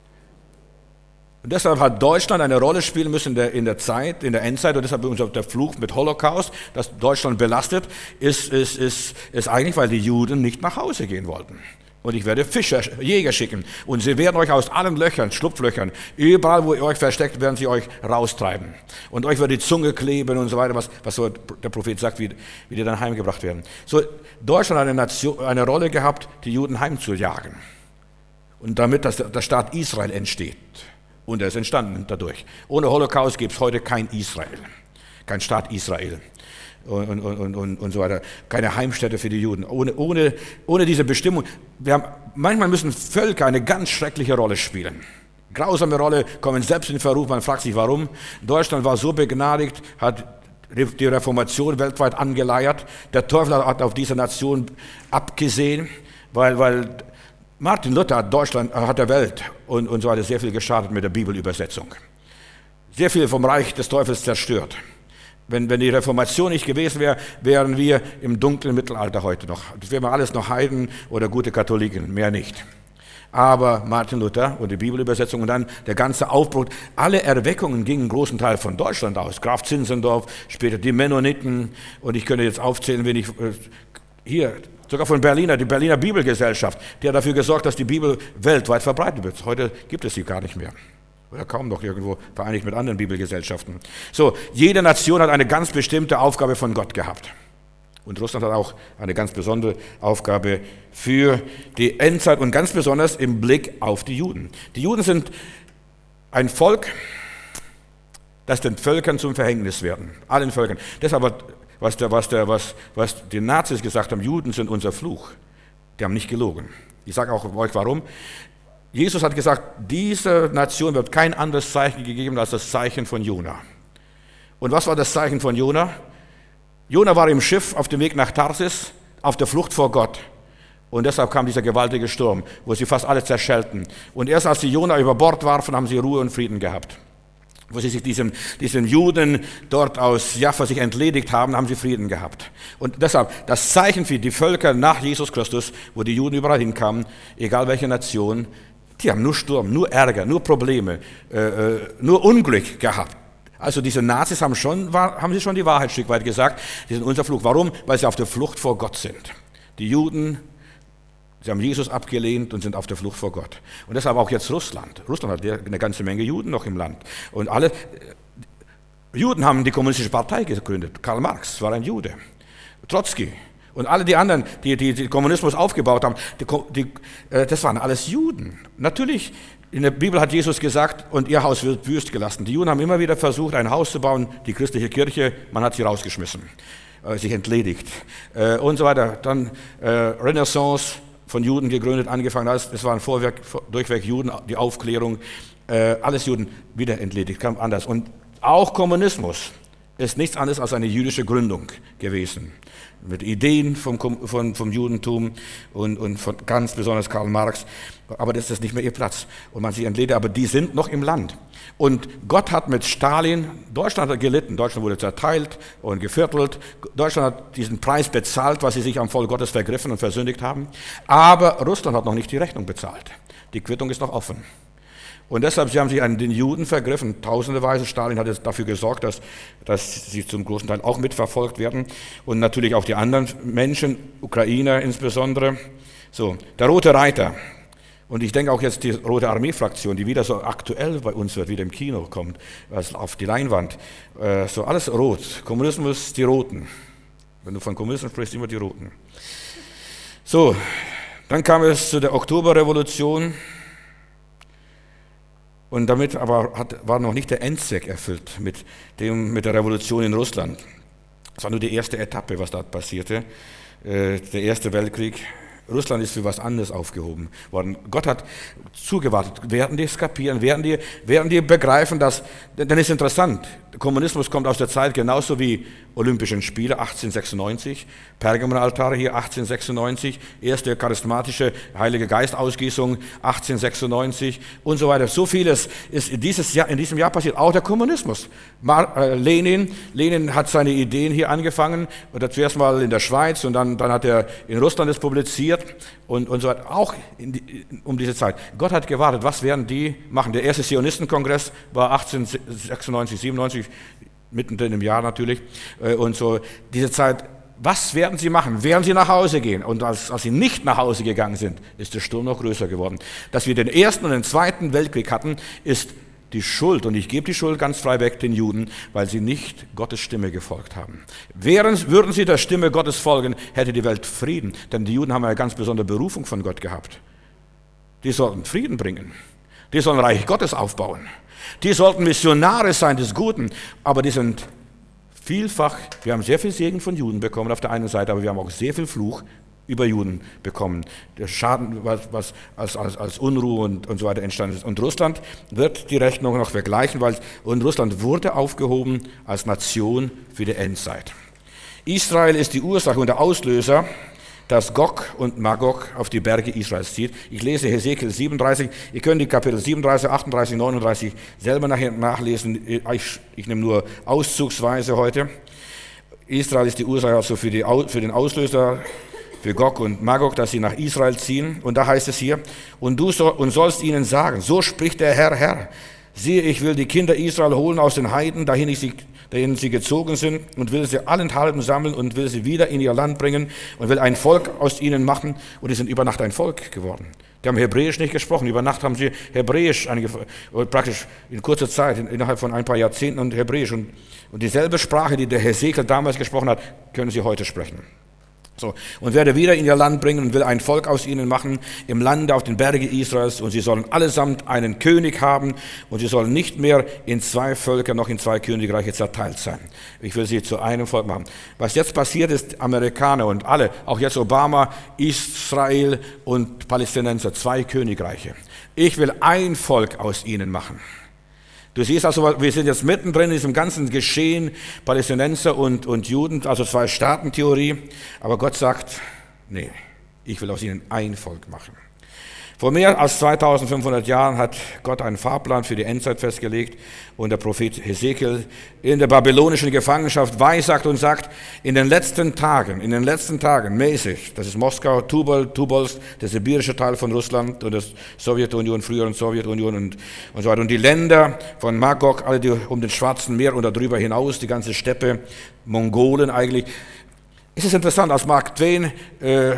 Und deshalb hat Deutschland eine Rolle spielen müssen in der, in der Zeit, in der Endzeit, und deshalb unser der Fluch mit Holocaust, das Deutschland belastet, ist, ist, ist, ist eigentlich, weil die Juden nicht nach Hause gehen wollten. Und ich werde Fischer, Jäger schicken. Und sie werden euch aus allen Löchern, Schlupflöchern, überall, wo ihr euch versteckt, werden sie euch raustreiben. Und euch wird die Zunge kleben und so weiter, was, was so der Prophet sagt, wie, wie die dann heimgebracht werden. So, Deutschland hat eine, Nation, eine Rolle gehabt, die Juden heimzujagen. Und damit das, der Staat Israel entsteht. Und er ist entstanden dadurch. Ohne Holocaust gibt es heute kein Israel, kein Staat Israel. Und, und, und, und so weiter. Keine Heimstätte für die Juden. Ohne, ohne, ohne diese Bestimmung. Wir haben, manchmal müssen Völker eine ganz schreckliche Rolle spielen. Grausame Rolle, kommen selbst in Verruf, man fragt sich warum. Deutschland war so begnadigt, hat die Reformation weltweit angeleiert. Der Teufel hat auf diese Nation abgesehen, weil, weil Martin Luther hat Deutschland, hat der Welt und, und so weiter sehr viel geschadet mit der Bibelübersetzung. Sehr viel vom Reich des Teufels zerstört. Wenn, wenn die Reformation nicht gewesen wäre, wären wir im dunklen Mittelalter heute noch. Das wären wir alles noch Heiden oder gute Katholiken, mehr nicht. Aber Martin Luther und die Bibelübersetzung und dann der ganze Aufbruch, alle Erweckungen gingen einen großen Teil von Deutschland aus. Graf Zinzendorf, später die Mennoniten, und ich könnte jetzt aufzählen, wenn ich hier, sogar von Berliner, die Berliner Bibelgesellschaft, die hat dafür gesorgt, dass die Bibel weltweit verbreitet wird. Heute gibt es sie gar nicht mehr. Oder kaum noch irgendwo vereinigt mit anderen Bibelgesellschaften. So, jede Nation hat eine ganz bestimmte Aufgabe von Gott gehabt. Und Russland hat auch eine ganz besondere Aufgabe für die Endzeit und ganz besonders im Blick auf die Juden. Die Juden sind ein Volk, das den Völkern zum Verhängnis werden. Allen Völkern. Deshalb, was, der, was, der, was, was die Nazis gesagt haben, Juden sind unser Fluch. Die haben nicht gelogen. Ich sage auch euch warum. Jesus hat gesagt, dieser Nation wird kein anderes Zeichen gegeben als das Zeichen von Jona. Und was war das Zeichen von Jona? Jona war im Schiff auf dem Weg nach Tarsis, auf der Flucht vor Gott. Und deshalb kam dieser gewaltige Sturm, wo sie fast alle zerschellten. Und erst als sie Jona über Bord warfen, haben sie Ruhe und Frieden gehabt. Wo sie sich diesem, diesem Juden dort aus Jaffa sich entledigt haben, haben sie Frieden gehabt. Und deshalb, das Zeichen für die Völker nach Jesus Christus, wo die Juden überall hinkamen, egal welche Nation, die haben nur Sturm, nur Ärger, nur Probleme, äh, nur Unglück gehabt. Also diese Nazis haben, schon, war, haben sie schon die Wahrheit ein Stück weit gesagt, die sind unser Fluch. Warum? Weil sie auf der Flucht vor Gott sind. Die Juden, sie haben Jesus abgelehnt und sind auf der Flucht vor Gott. Und deshalb auch jetzt Russland. Russland hat eine ganze Menge Juden noch im Land. Und alle Juden haben die Kommunistische Partei gegründet. Karl Marx war ein Jude. Trotzki. Und alle die anderen, die, die den Kommunismus aufgebaut haben, die, die, äh, das waren alles Juden. Natürlich, in der Bibel hat Jesus gesagt, und ihr Haus wird wüst gelassen. Die Juden haben immer wieder versucht, ein Haus zu bauen, die christliche Kirche, man hat sie rausgeschmissen, äh, sich entledigt äh, und so weiter. Dann äh, Renaissance von Juden gegründet, angefangen, es waren vorweg, durchweg Juden, die Aufklärung, äh, alles Juden wieder entledigt, kam anders. Und auch Kommunismus ist nichts anderes als eine jüdische Gründung gewesen. Mit Ideen vom, vom, vom Judentum und, und von ganz besonders Karl Marx. Aber das ist nicht mehr ihr Platz. Und man sich entledigt, aber die sind noch im Land. Und Gott hat mit Stalin, Deutschland hat gelitten, Deutschland wurde zerteilt und geviertelt. Deutschland hat diesen Preis bezahlt, was sie sich am Volk Gottes vergriffen und versündigt haben. Aber Russland hat noch nicht die Rechnung bezahlt. Die Quittung ist noch offen. Und deshalb, sie haben sich an den Juden vergriffen, tausendeweise. Stalin hat jetzt dafür gesorgt, dass, dass sie zum großen Teil auch mitverfolgt werden. Und natürlich auch die anderen Menschen, Ukrainer insbesondere. So, der Rote Reiter. Und ich denke auch jetzt die Rote Armee-Fraktion, die wieder so aktuell bei uns wird, wieder im Kino kommt, also auf die Leinwand. Äh, so alles rot. Kommunismus, die Roten. Wenn du von Kommunismus sprichst, immer die Roten. So, dann kam es zu der Oktoberrevolution. Und damit aber hat, war noch nicht der Endzweck erfüllt mit, dem, mit der Revolution in Russland. Es war nur die erste Etappe, was da passierte. Äh, der Erste Weltkrieg. Russland ist für was anderes aufgehoben worden. Gott hat zugewartet. Werden die es kapieren? Werden die, werden die begreifen, dass, denn ist interessant, Der Kommunismus kommt aus der Zeit genauso wie Olympischen Spiele achtzehnhundertsechsundneunzig, Pergamonaltare hier achtzehnhundertsechsundneunzig, erste charismatische Heilige Geistausgießung achtzehnhundertsechsundneunzig und so weiter. So vieles ist in, dieses Jahr, in diesem Jahr passiert, auch der Kommunismus. Mar, äh, Lenin, Lenin hat seine Ideen hier angefangen, oder zuerst mal in der Schweiz und dann, dann hat er in Russland es publiziert und, und so weiter, auch in die, um diese Zeit. Gott hat gewartet, was werden die machen? Der erste Zionistenkongress war achtzehnhundertsechsundneunzig, siebenundneunzig, mittendrin im Jahr natürlich, und so diese Zeit. Was werden sie machen? Werden sie nach Hause gehen? Und als, als sie nicht nach Hause gegangen sind, ist der Sturm noch größer geworden. Dass wir den Ersten und den Zweiten Weltkrieg hatten, ist die Schuld, und ich gebe die Schuld ganz frei weg den Juden, weil sie nicht Gottes Stimme gefolgt haben. Wären, würden sie der Stimme Gottes folgen, hätte die Welt Frieden, denn die Juden haben eine ganz besondere Berufung von Gott gehabt. Die sollten Frieden bringen. Die sollen Reich Gottes aufbauen. Die sollten Missionare sein des Guten, aber die sind vielfach, wir haben sehr viel Segen von Juden bekommen auf der einen Seite, aber wir haben auch sehr viel Fluch über Juden bekommen. Der Schaden, was, was als, als, als Unruhe und, und so weiter entstanden ist. Und Russland wird die Rechnung noch vergleichen, weil und Russland wurde aufgehoben als Nation für die Endzeit. Israel ist die Ursache und der Auslöser, dass Gog und Magog auf die Berge Israels zieht. Ich lese Hesekiel siebenunddreißig, ihr könnt die Kapitel siebenunddreißig, achtunddreißig, neununddreißig selber nachher nachlesen, ich, ich nehme nur auszugsweise heute. Israel ist die Ursache also für, die, für den Auslöser, für Gog und Magog, dass sie nach Israel ziehen. Und da heißt es hier, und du soll, und sollst ihnen sagen, so spricht der Herr, Herr, siehe, ich will die Kinder Israel holen aus den Heiden, dahin ich sie dahin sie gezogen sind, und will sie allenthalben sammeln und will sie wieder in ihr Land bringen und will ein Volk aus ihnen machen, und die sind über Nacht ein Volk geworden. Die haben Hebräisch nicht gesprochen, über Nacht haben sie Hebräisch, praktisch in kurzer Zeit, innerhalb von ein paar Jahrzehnten, und Hebräisch. Und, und dieselbe Sprache, die der Hesekiel damals gesprochen hat, können sie heute sprechen. So, und werde wieder in ihr Land bringen und will ein Volk aus ihnen machen, im Lande auf den Bergen Israels, und sie sollen allesamt einen König haben, und sie sollen nicht mehr in zwei Völker noch in zwei Königreiche zerteilt sein. Ich will sie zu einem Volk machen. Was jetzt passiert ist, Amerikaner und alle, auch jetzt Obama, Israel und Palästinenser, zwei Königreiche. Ich will ein Volk aus ihnen machen. Du siehst also, wir sind jetzt mittendrin in diesem ganzen Geschehen, Palästinenser und, und Juden, also zwei Staatentheorie. Aber Gott sagt, nee, ich will aus ihnen ein Volk machen. Vor mehr als zweitausendfünfhundert Jahren hat Gott einen Fahrplan für die Endzeit festgelegt, und der Prophet Hesekiel in der babylonischen Gefangenschaft weissagt und sagt, in den letzten Tagen, in den letzten Tagen mäßig, das ist Moskau, Tubol, Tubolsk, der sibirische Teil von Russland und der Sowjetunion, früheren Sowjetunion und, und so weiter, und die Länder von Magog, alle die um den Schwarzen Meer und darüber hinaus, die ganze Steppe, Mongolen eigentlich. Es ist interessant, als Mark Twain äh,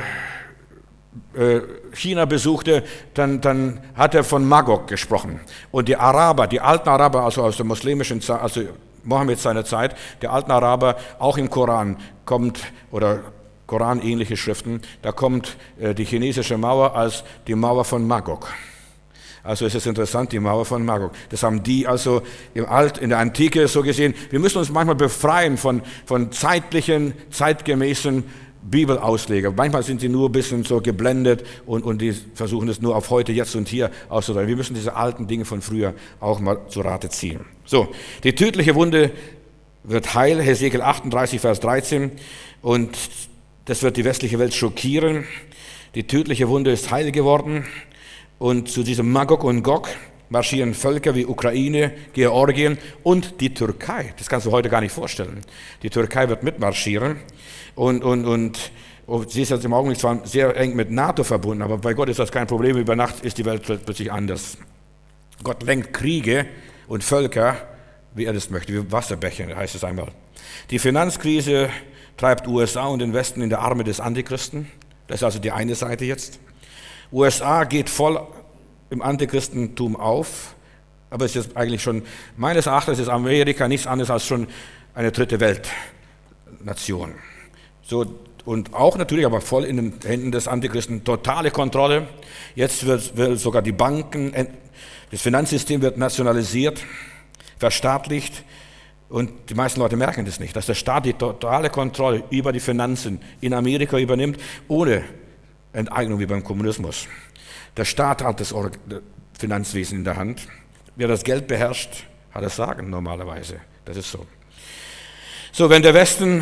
China besuchte, dann, dann hat er von Magog gesprochen. Und die Araber, die alten Araber, also aus der muslimischen Zeit, also Mohammed seiner Zeit, die alten Araber, auch im Koran kommt, oder Koranähnliche Schriften, da kommt äh, die chinesische Mauer als die Mauer von Magog. Also es ist interessant, die Mauer von Magog. Das haben die also im Alt, in der Antike so gesehen. Wir müssen uns manchmal befreien von, von zeitlichen, zeitgemäßen Bibelausleger. Manchmal sind sie nur ein bisschen so geblendet und, und die versuchen es nur auf heute, jetzt und hier auszudrücken. Wir müssen diese alten Dinge von früher auch mal zu Rate ziehen. So, die tödliche Wunde wird heil, Hesekiel achtunddreißig, Vers dreizehn, und das wird die westliche Welt schockieren. Die tödliche Wunde ist heil geworden, und zu diesem Magog und Gog marschieren Völker wie Ukraine, Georgien und die Türkei. Das kannst du heute gar nicht vorstellen. Die Türkei wird mitmarschieren. Und, und, und, und sie ist jetzt im Augenblick zwar sehr eng mit NATO verbunden, aber bei Gott ist das kein Problem. Über Nacht ist die Welt plötzlich anders. Gott lenkt Kriege und Völker, wie er das möchte, wie Wasserbäche, heißt es einmal. Die Finanzkrise treibt U S A und den Westen in die Arme des Antichristen. Das ist also die eine Seite jetzt. U S A geht voll im Antichristentum auf, aber es ist eigentlich schon, meines Erachtens ist Amerika nichts anderes als schon eine dritte Weltnation. So, und auch natürlich, aber voll in den Händen des Antichristen, totale Kontrolle. Jetzt wird, wird sogar die Banken, das Finanzsystem wird nationalisiert, verstaatlicht, und die meisten Leute merken das nicht, dass der Staat die totale Kontrolle über die Finanzen in Amerika übernimmt, ohne Enteignung wie beim Kommunismus. Der Staat hat das Finanzwesen in der Hand. Wer das Geld beherrscht, hat das Sagen normalerweise. Das ist so. So, wenn der Westen,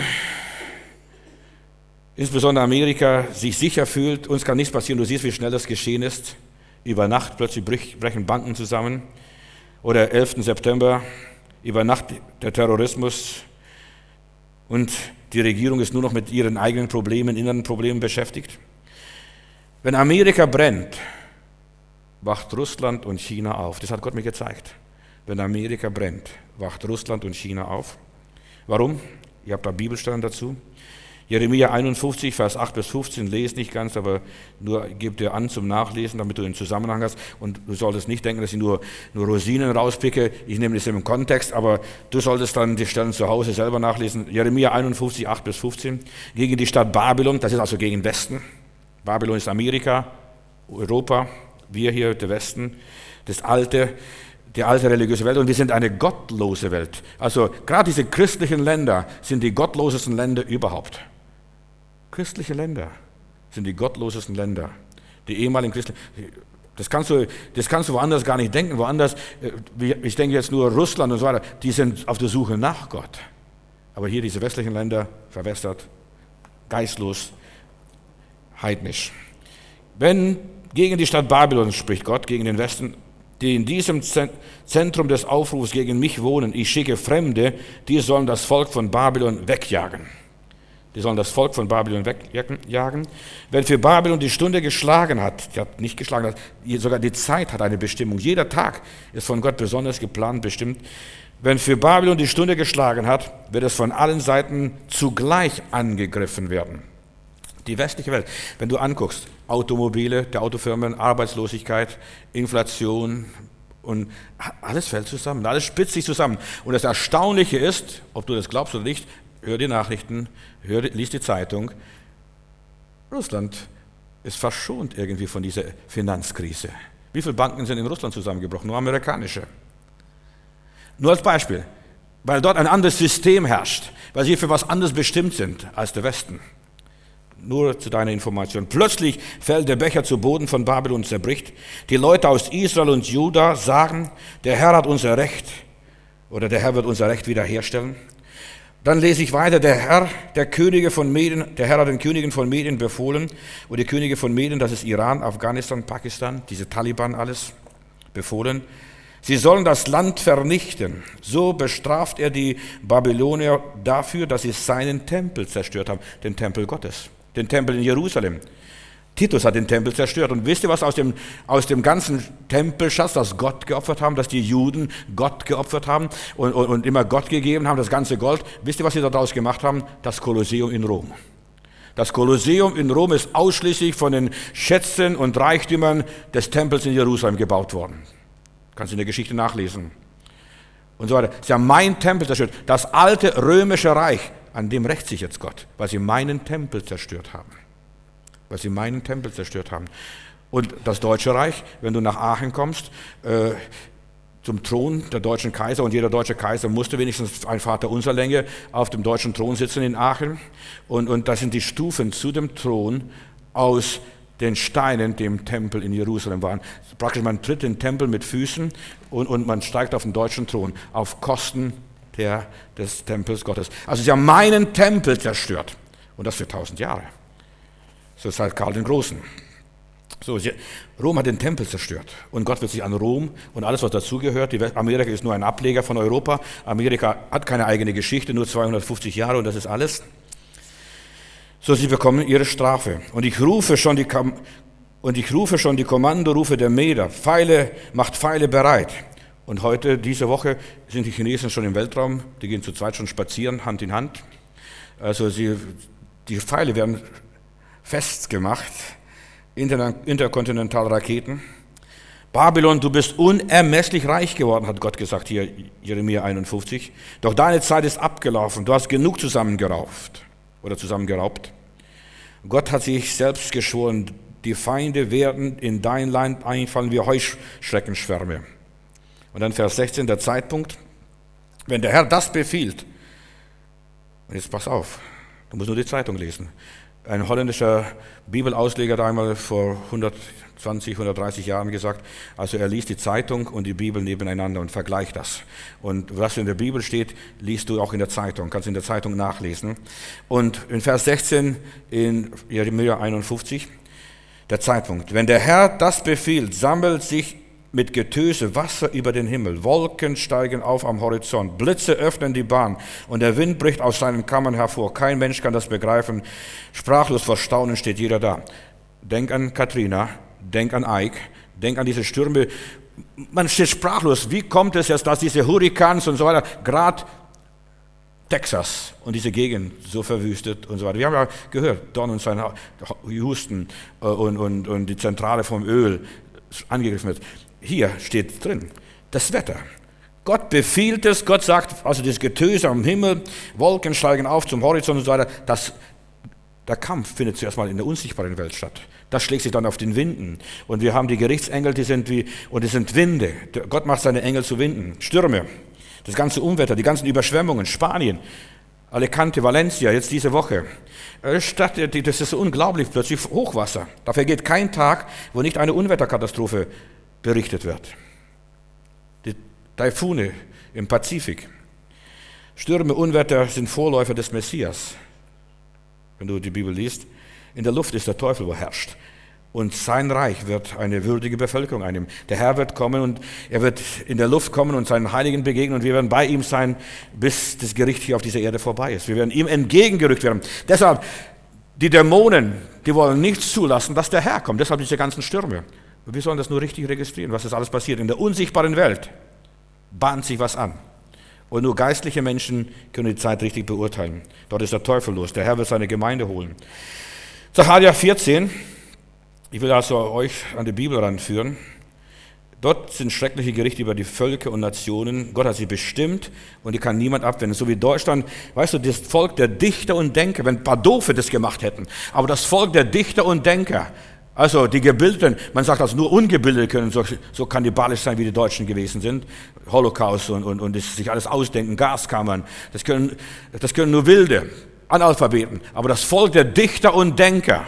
insbesondere Amerika, sich sicher fühlt, uns kann nichts passieren, du siehst, wie schnell das geschehen ist. Über Nacht plötzlich brechen Banken zusammen. Oder elften September, über Nacht der Terrorismus. Und die Regierung ist nur noch mit ihren eigenen Problemen, inneren Problemen beschäftigt. Wenn Amerika brennt, wacht Russland und China auf. Das hat Gott mir gezeigt. Wenn Amerika brennt, wacht Russland und China auf. Warum? Ihr habt da Bibelstellen dazu. Jeremia einundfünfzig, Vers acht bis fünfzehn, lese nicht ganz, aber nur gib dir an zum Nachlesen, damit du den Zusammenhang hast. Und du solltest nicht denken, dass ich nur, nur Rosinen rauspicke. Ich nehme das im Kontext, aber du solltest dann die Stellen zu Hause selber nachlesen. Jeremia einundfünfzig, acht bis fünfzehn. Gegen die Stadt Babylon, das ist also gegen den Westen. Babylon ist Amerika, Europa, wir hier, der Westen, das alte, die alte religiöse Welt, und wir sind eine gottlose Welt. Also gerade diese christlichen Länder sind die gottlosesten Länder überhaupt. Christliche Länder sind die gottlosesten Länder. Die ehemaligen Christen, das kannst du, das kannst du woanders gar nicht denken. Woanders, ich denke jetzt nur Russland und so weiter, die sind auf der Suche nach Gott. Aber hier diese westlichen Länder, verwässert, geistlos, heidnisch. Wenn gegen die Stadt Babylon spricht Gott, gegen den Westen, die in diesem Zentrum des Aufrufs gegen mich wohnen, ich schicke Fremde, die sollen das Volk von Babylon wegjagen. Die sollen das Volk von Babylon wegjagen. Wenn für Babylon die Stunde geschlagen hat, die hat nicht geschlagen, sogar die Zeit hat eine Bestimmung. Jeder Tag ist von Gott besonders geplant, bestimmt. Wenn für Babylon die Stunde geschlagen hat, wird es von allen Seiten zugleich angegriffen werden. Die westliche Welt, wenn du anguckst, Automobile, der Autofirmen, Arbeitslosigkeit, Inflation und alles fällt zusammen, alles spitzt sich zusammen. Und das Erstaunliche ist, ob du das glaubst oder nicht, hör die Nachrichten, hör, lies die Zeitung. Russland ist verschont irgendwie von dieser Finanzkrise. Wie viele Banken sind in Russland zusammengebrochen? Nur amerikanische. Nur als Beispiel, weil dort ein anderes System herrscht, weil sie für was anderes bestimmt sind als der Westen. Nur zu deiner Information. Plötzlich fällt der Becher zu Boden von Babylon und zerbricht. Die Leute aus Israel und Juda sagen, der Herr hat unser Recht, oder der Herr wird unser Recht wiederherstellen. Dann lese ich weiter, der Herr, der Könige von Medien, der Herr hat den Königen von Medien befohlen, und die Könige von Medien, das ist Iran, Afghanistan, Pakistan, diese Taliban alles, befohlen. Sie sollen das Land vernichten. So bestraft er die Babylonier dafür, dass sie seinen Tempel zerstört haben, den Tempel Gottes, den Tempel in Jerusalem. Titus hat den Tempel zerstört. Und wisst ihr, was aus dem, aus dem ganzen Tempelschatz, das Gott geopfert haben, dass die Juden Gott geopfert haben und, und, und immer Gott gegeben haben, das ganze Gold, wisst ihr, was sie daraus gemacht haben? Das Kolosseum in Rom. Das Kolosseum in Rom ist ausschließlich von den Schätzen und Reichtümern des Tempels in Jerusalem gebaut worden. Kannst du in der Geschichte nachlesen. Und so weiter. Sie haben meinen Tempel zerstört. Das alte römische Reich, an dem rächt sich jetzt Gott, weil sie meinen Tempel zerstört haben. Weil sie meinen Tempel zerstört haben. Und das Deutsche Reich, wenn du nach Aachen kommst, äh, zum Thron der deutschen Kaiser, und jeder deutsche Kaiser musste wenigstens ein Vaterunser Länge auf dem deutschen Thron sitzen in Aachen. Und, und das sind die Stufen zu dem Thron aus den Steinen, die im Tempel in Jerusalem waren. Praktisch, man tritt den Tempel mit Füßen und, und man steigt auf den deutschen Thron, auf Kosten der, des Tempels Gottes. Also sie haben meinen Tempel zerstört. Und das für tausend Jahre. So seit Karl den Großen. So, Rom hat den Tempel zerstört. Und Gott wird sich an Rom und alles, was dazugehört. Amerika ist nur ein Ableger von Europa. Amerika hat keine eigene Geschichte, nur zweihundertfünfzig Jahre, und das ist alles. So, sie bekommen ihre Strafe. Und ich rufe schon die, und ich rufe schon die Kommandorufe der Meder. Pfeile, macht Pfeile bereit. Und heute, diese Woche, sind die Chinesen schon im Weltraum. Die gehen zu zweit schon spazieren, Hand in Hand. Also sie, die Pfeile werden festgemacht. Inter, Interkontinentalraketen. Babylon, du bist unermesslich reich geworden, hat Gott gesagt hier, Jeremia einundfünfzig. Doch deine Zeit ist abgelaufen. Du hast genug zusammengerauft oder zusammengeraubt. Gott hat sich selbst geschworen, die Feinde werden in dein Land einfallen wie Heuschreckenschwärme. Und dann Vers sechzehn, der Zeitpunkt, wenn der Herr das befiehlt, und jetzt pass auf, du musst nur die Zeitung lesen, Ein holländischer Bibelausleger hat einmal vor hundertzwanzig, hundertdreißig Jahren gesagt, also er liest die Zeitung und die Bibel nebeneinander und vergleicht das. Und was in der Bibel steht, liest du auch in der Zeitung, kannst in der Zeitung nachlesen. Und in Vers sechzehn in Jeremia einundfünfzig, der Zeitpunkt. Wenn der Herr das befiehlt, sammelt sich mit Getöse Wasser über den Himmel, Wolken steigen auf am Horizont, Blitze öffnen die Bahn und der Wind bricht aus seinen Kammern hervor. Kein Mensch kann das begreifen. Sprachlos vor Staunen steht jeder da. Denk an Katrina, denk an Ike, denk an diese Stürme. Man steht sprachlos. Wie kommt es jetzt, dass diese Hurrikans und so weiter, gerade Texas und diese Gegend so verwüstet und so weiter. Wir haben ja gehört, Don und sein Houston und, und, und die Zentrale vom Öl angegriffen wird. Hier steht drin, das Wetter. Gott befiehlt es, Gott sagt, also das Getöse am Himmel, Wolken steigen auf zum Horizont und so weiter. Das, der Kampf findet zuerst mal in der unsichtbaren Welt statt. Das schlägt sich dann auf den Winden. Und wir haben die Gerichtsengel, die sind wie, und es sind Winde. Gott macht seine Engel zu Winden, Stürme, das ganze Unwetter, die ganzen Überschwemmungen, Spanien, Alicante, Valencia, jetzt diese Woche. Stadt, das ist unglaublich, plötzlich Hochwasser. Da vergeht kein Tag, wo nicht eine Unwetterkatastrophe berichtet wird. Die Taifune im Pazifik. Stürme, Unwetter sind Vorläufer des Messias. Wenn du die Bibel liest, in der Luft ist der Teufel, wo herrscht. Und sein Reich wird eine würdige Bevölkerung einnehmen. Der Herr wird kommen und er wird in der Luft kommen und seinen Heiligen begegnen und wir werden bei ihm sein, bis das Gericht hier auf dieser Erde vorbei ist. Wir werden ihm entgegengerückt werden. Deshalb, die Dämonen, die wollen nicht zulassen, dass der Herr kommt. Deshalb diese ganzen Stürme. Wir sollen das nur richtig registrieren, was ist alles passiert. In der unsichtbaren Welt bahnt sich was an. Und nur geistliche Menschen können die Zeit richtig beurteilen. Dort ist der Teufel los. Der Herr wird seine Gemeinde holen. Sacharja vierzehn. Ich will also euch an die Bibel ranführen. Dort sind schreckliche Gerichte über die Völker und Nationen. Gott hat sie bestimmt und die kann niemand abwenden. So wie Deutschland, weißt du, das Volk der Dichter und Denker, wenn ein paar Doofe das gemacht hätten, aber das Volk der Dichter und Denker, also die Gebildeten, man sagt also nur Ungebildete können so, so kannibalisch sein, wie die Deutschen gewesen sind. Holocaust und, und, und das sich alles ausdenken, Gaskammern, das können, das können nur Wilde, Analphabeten. Aber das Volk der Dichter und Denker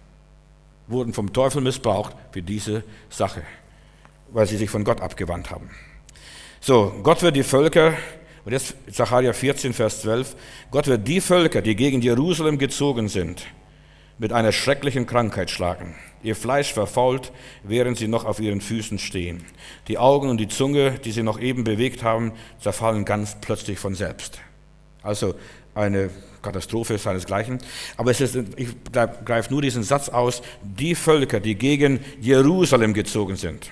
wurden vom Teufel missbraucht für diese Sache, weil sie sich von Gott abgewandt haben. So, Gott wird die Völker, und jetzt Sacharja vierzehn, Vers zwölf, Gott wird die Völker, die gegen Jerusalem gezogen sind, mit einer schrecklichen Krankheit schlagen. Ihr Fleisch verfault, während sie noch auf ihren Füßen stehen. Die Augen und die Zunge, die sie noch eben bewegt haben, zerfallen ganz plötzlich von selbst. Also eine Katastrophe seinesgleichen. Aber es ist, ich greife nur diesen Satz aus, die Völker, die gegen Jerusalem gezogen sind.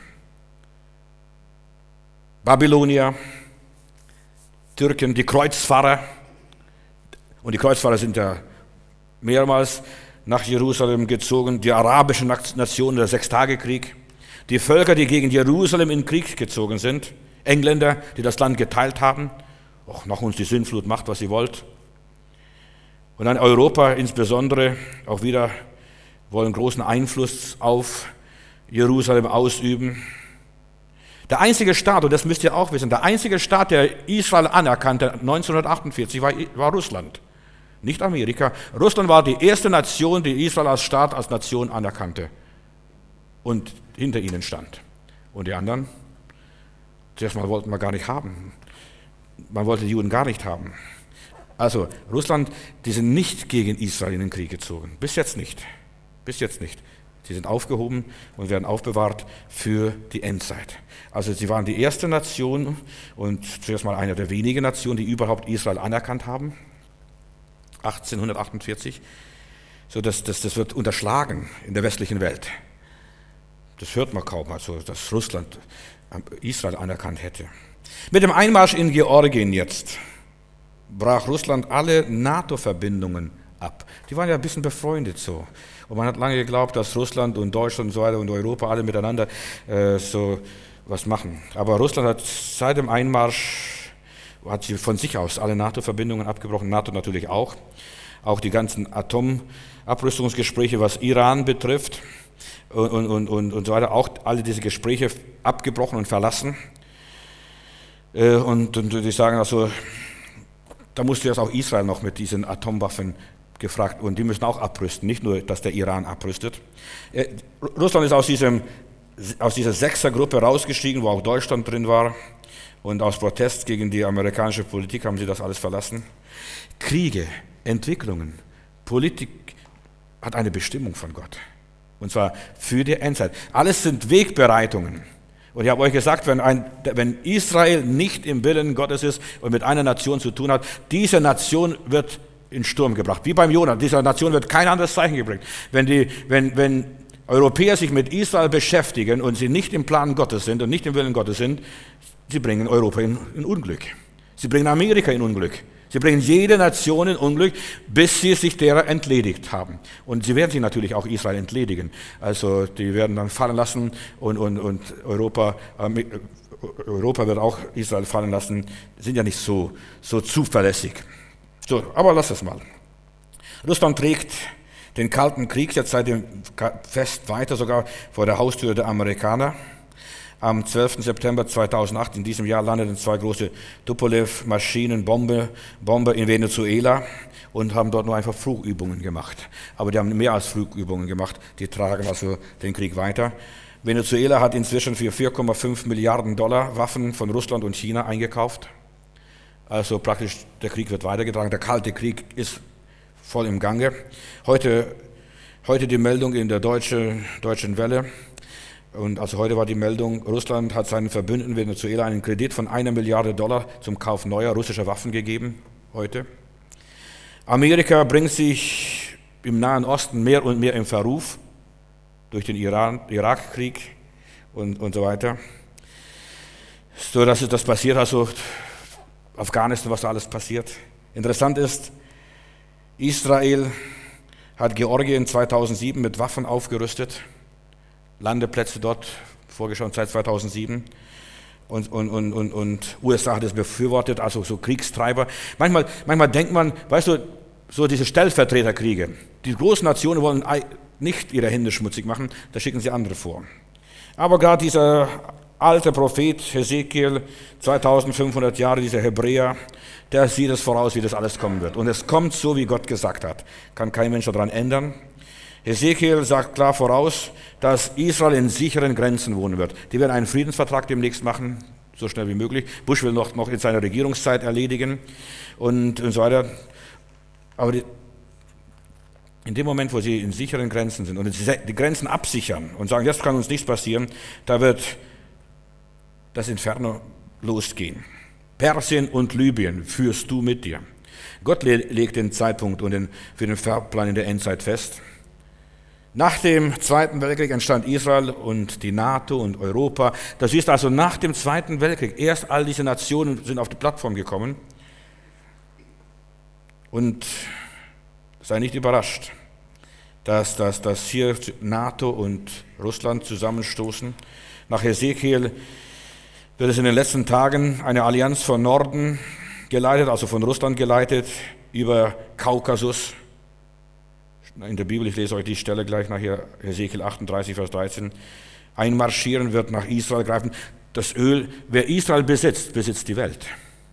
Babylonier, Türken, die Kreuzfahrer. Und die Kreuzfahrer sind ja mehrmals nach Jerusalem gezogen, die arabischen Nationen, der Sechstagekrieg, die Völker, die gegen Jerusalem in Krieg gezogen sind, Engländer, die das Land geteilt haben, auch nach uns die Sintflut, macht, was sie wollt. Und dann Europa insbesondere, auch wieder wollen großen Einfluss auf Jerusalem ausüben. Der einzige Staat, und das müsst ihr auch wissen, der einzige Staat, der Israel anerkannte neunzehnhundertachtundvierzig, war, war Russland. Nicht Amerika. Russland war die erste Nation, die Israel als Staat, als Nation anerkannte und hinter ihnen stand. Und die anderen, zuerst mal wollten wir gar nicht haben. Man wollte die Juden gar nicht haben. Also Russland, die sind nicht gegen Israel in den Krieg gezogen. Bis jetzt nicht. Bis jetzt nicht. Sie sind aufgehoben und werden aufbewahrt für die Endzeit. Also sie waren die erste Nation und zuerst mal eine der wenigen Nationen, die überhaupt Israel anerkannt haben. achtzehnhundertachtundvierzig, so dass das, das wird unterschlagen in der westlichen Welt. Das hört man kaum, also dass Russland Israel anerkannt hätte. Mit dem Einmarsch in Georgien jetzt brach Russland alle NATO-Verbindungen ab. Die waren ja ein bisschen befreundet so. Und man hat lange geglaubt, dass Russland und Deutschland und so weiter und Europa alle miteinander äh, so was machen. Aber Russland hat seit dem Einmarsch hat sie von sich aus alle NATO-Verbindungen abgebrochen, NATO natürlich auch. Auch die ganzen Atomabrüstungsgespräche, was Iran betrifft und, und, und, und so weiter, auch alle diese Gespräche abgebrochen und verlassen. Und, und die sagen also, da musste jetzt auch Israel noch mit diesen Atomwaffen gefragt und die müssen auch abrüsten, nicht nur, dass der Iran abrüstet. Russland ist aus, diesem, aus dieser Sechsergruppe rausgestiegen, wo auch Deutschland drin war und aus Protest gegen die amerikanische Politik haben sie das alles verlassen. Kriege, Entwicklungen, Politik hat eine Bestimmung von Gott und zwar für die Endzeit. Alles sind Wegbereitungen. Und ich habe euch gesagt, wenn, ein, wenn Israel nicht im Willen Gottes ist und mit einer Nation zu tun hat, diese Nation wird in Sturm gebracht. Wie beim Jonah, dieser Nation wird kein anderes Zeichen gebracht. Wenn, die, wenn, wenn Europäer sich mit Israel beschäftigen und sie nicht im Plan Gottes sind und nicht im Willen Gottes sind, sie bringen Europa in, in Unglück. Sie bringen Amerika in Unglück. Sie bringen jede Nation in Unglück, bis sie sich derer entledigt haben. Und sie werden sich natürlich auch Israel entledigen. Also die werden dann fallen lassen und, und, und Europa, äh, Europa wird auch Israel fallen lassen. Die sind ja nicht so, so zuverlässig. So, aber lass es mal. Russland trägt den Kalten Krieg jetzt seitdem fest weiter, sogar vor der Haustür der Amerikaner. Am zwölften September zweitausendacht, in diesem Jahr, landeten zwei große Tupolev-Maschinenbomber Bomber in Venezuela und haben dort nur einfach Flugübungen gemacht. Aber die haben mehr als Flugübungen gemacht, die tragen also den Krieg weiter. Venezuela hat inzwischen für vier Komma fünf Milliarden Dollar Waffen von Russland und China eingekauft. Also praktisch der Krieg wird weitergetragen, der Kalte Krieg ist voll im Gange. Heute, heute die Meldung in der Deutsche, Deutschen Welle. Und also heute war die Meldung, Russland hat seinen Verbündeten Venezuela einen Kredit von einer Milliarde Dollar zum Kauf neuer russischer Waffen gegeben, heute. Amerika bringt sich im Nahen Osten mehr und mehr in Verruf durch den Iran, Irakkrieg und, und so weiter. So, dass das passiert, also Afghanistan, was da alles passiert. Interessant ist, Israel hat Georgien zweitausendsieben mit Waffen aufgerüstet. Landeplätze dort vorgeschaut seit zweitausendsieben und, und, und, und, und U S A hat es befürwortet, also so Kriegstreiber. Manchmal, manchmal denkt man, weißt du, so diese Stellvertreterkriege, die großen Nationen wollen nicht ihre Hände schmutzig machen, da schicken sie andere vor. Aber gerade dieser alte Prophet Hesekiel, zweitausendfünfhundert Jahre, dieser Hebräer, der sieht es voraus, wie das alles kommen wird. Und es kommt so, wie Gott gesagt hat. Kann kein Mensch daran ändern. Hesekiel sagt klar voraus, dass Israel in sicheren Grenzen wohnen wird. Die werden einen Friedensvertrag demnächst machen, so schnell wie möglich. Bush will noch, noch in seiner Regierungszeit erledigen und, und so weiter. Aber die, in dem Moment, wo sie in sicheren Grenzen sind und die Grenzen absichern und sagen, jetzt kann uns nichts passieren, da wird das Inferno losgehen. Persien und Libyen führst du mit dir. Gott legt den Zeitpunkt und den, für den Fahrplan in der Endzeit fest. Nach dem Zweiten Weltkrieg entstand Israel und die NATO und Europa. Das ist also nach dem Zweiten Weltkrieg. Erst all diese Nationen sind auf die Plattform gekommen. Und sei nicht überrascht, dass, dass, dass hier NATO und Russland zusammenstoßen. Nach Hesekiel wird es in den letzten Tagen eine Allianz von Norden geleitet, also von Russland geleitet, über Kaukasus. In der Bibel, ich lese euch die Stelle gleich nachher, Hesekiel achtunddreißig, Vers dreizehn, einmarschieren wird, nach Israel greifen. Das Öl, wer Israel besitzt, besitzt die Welt.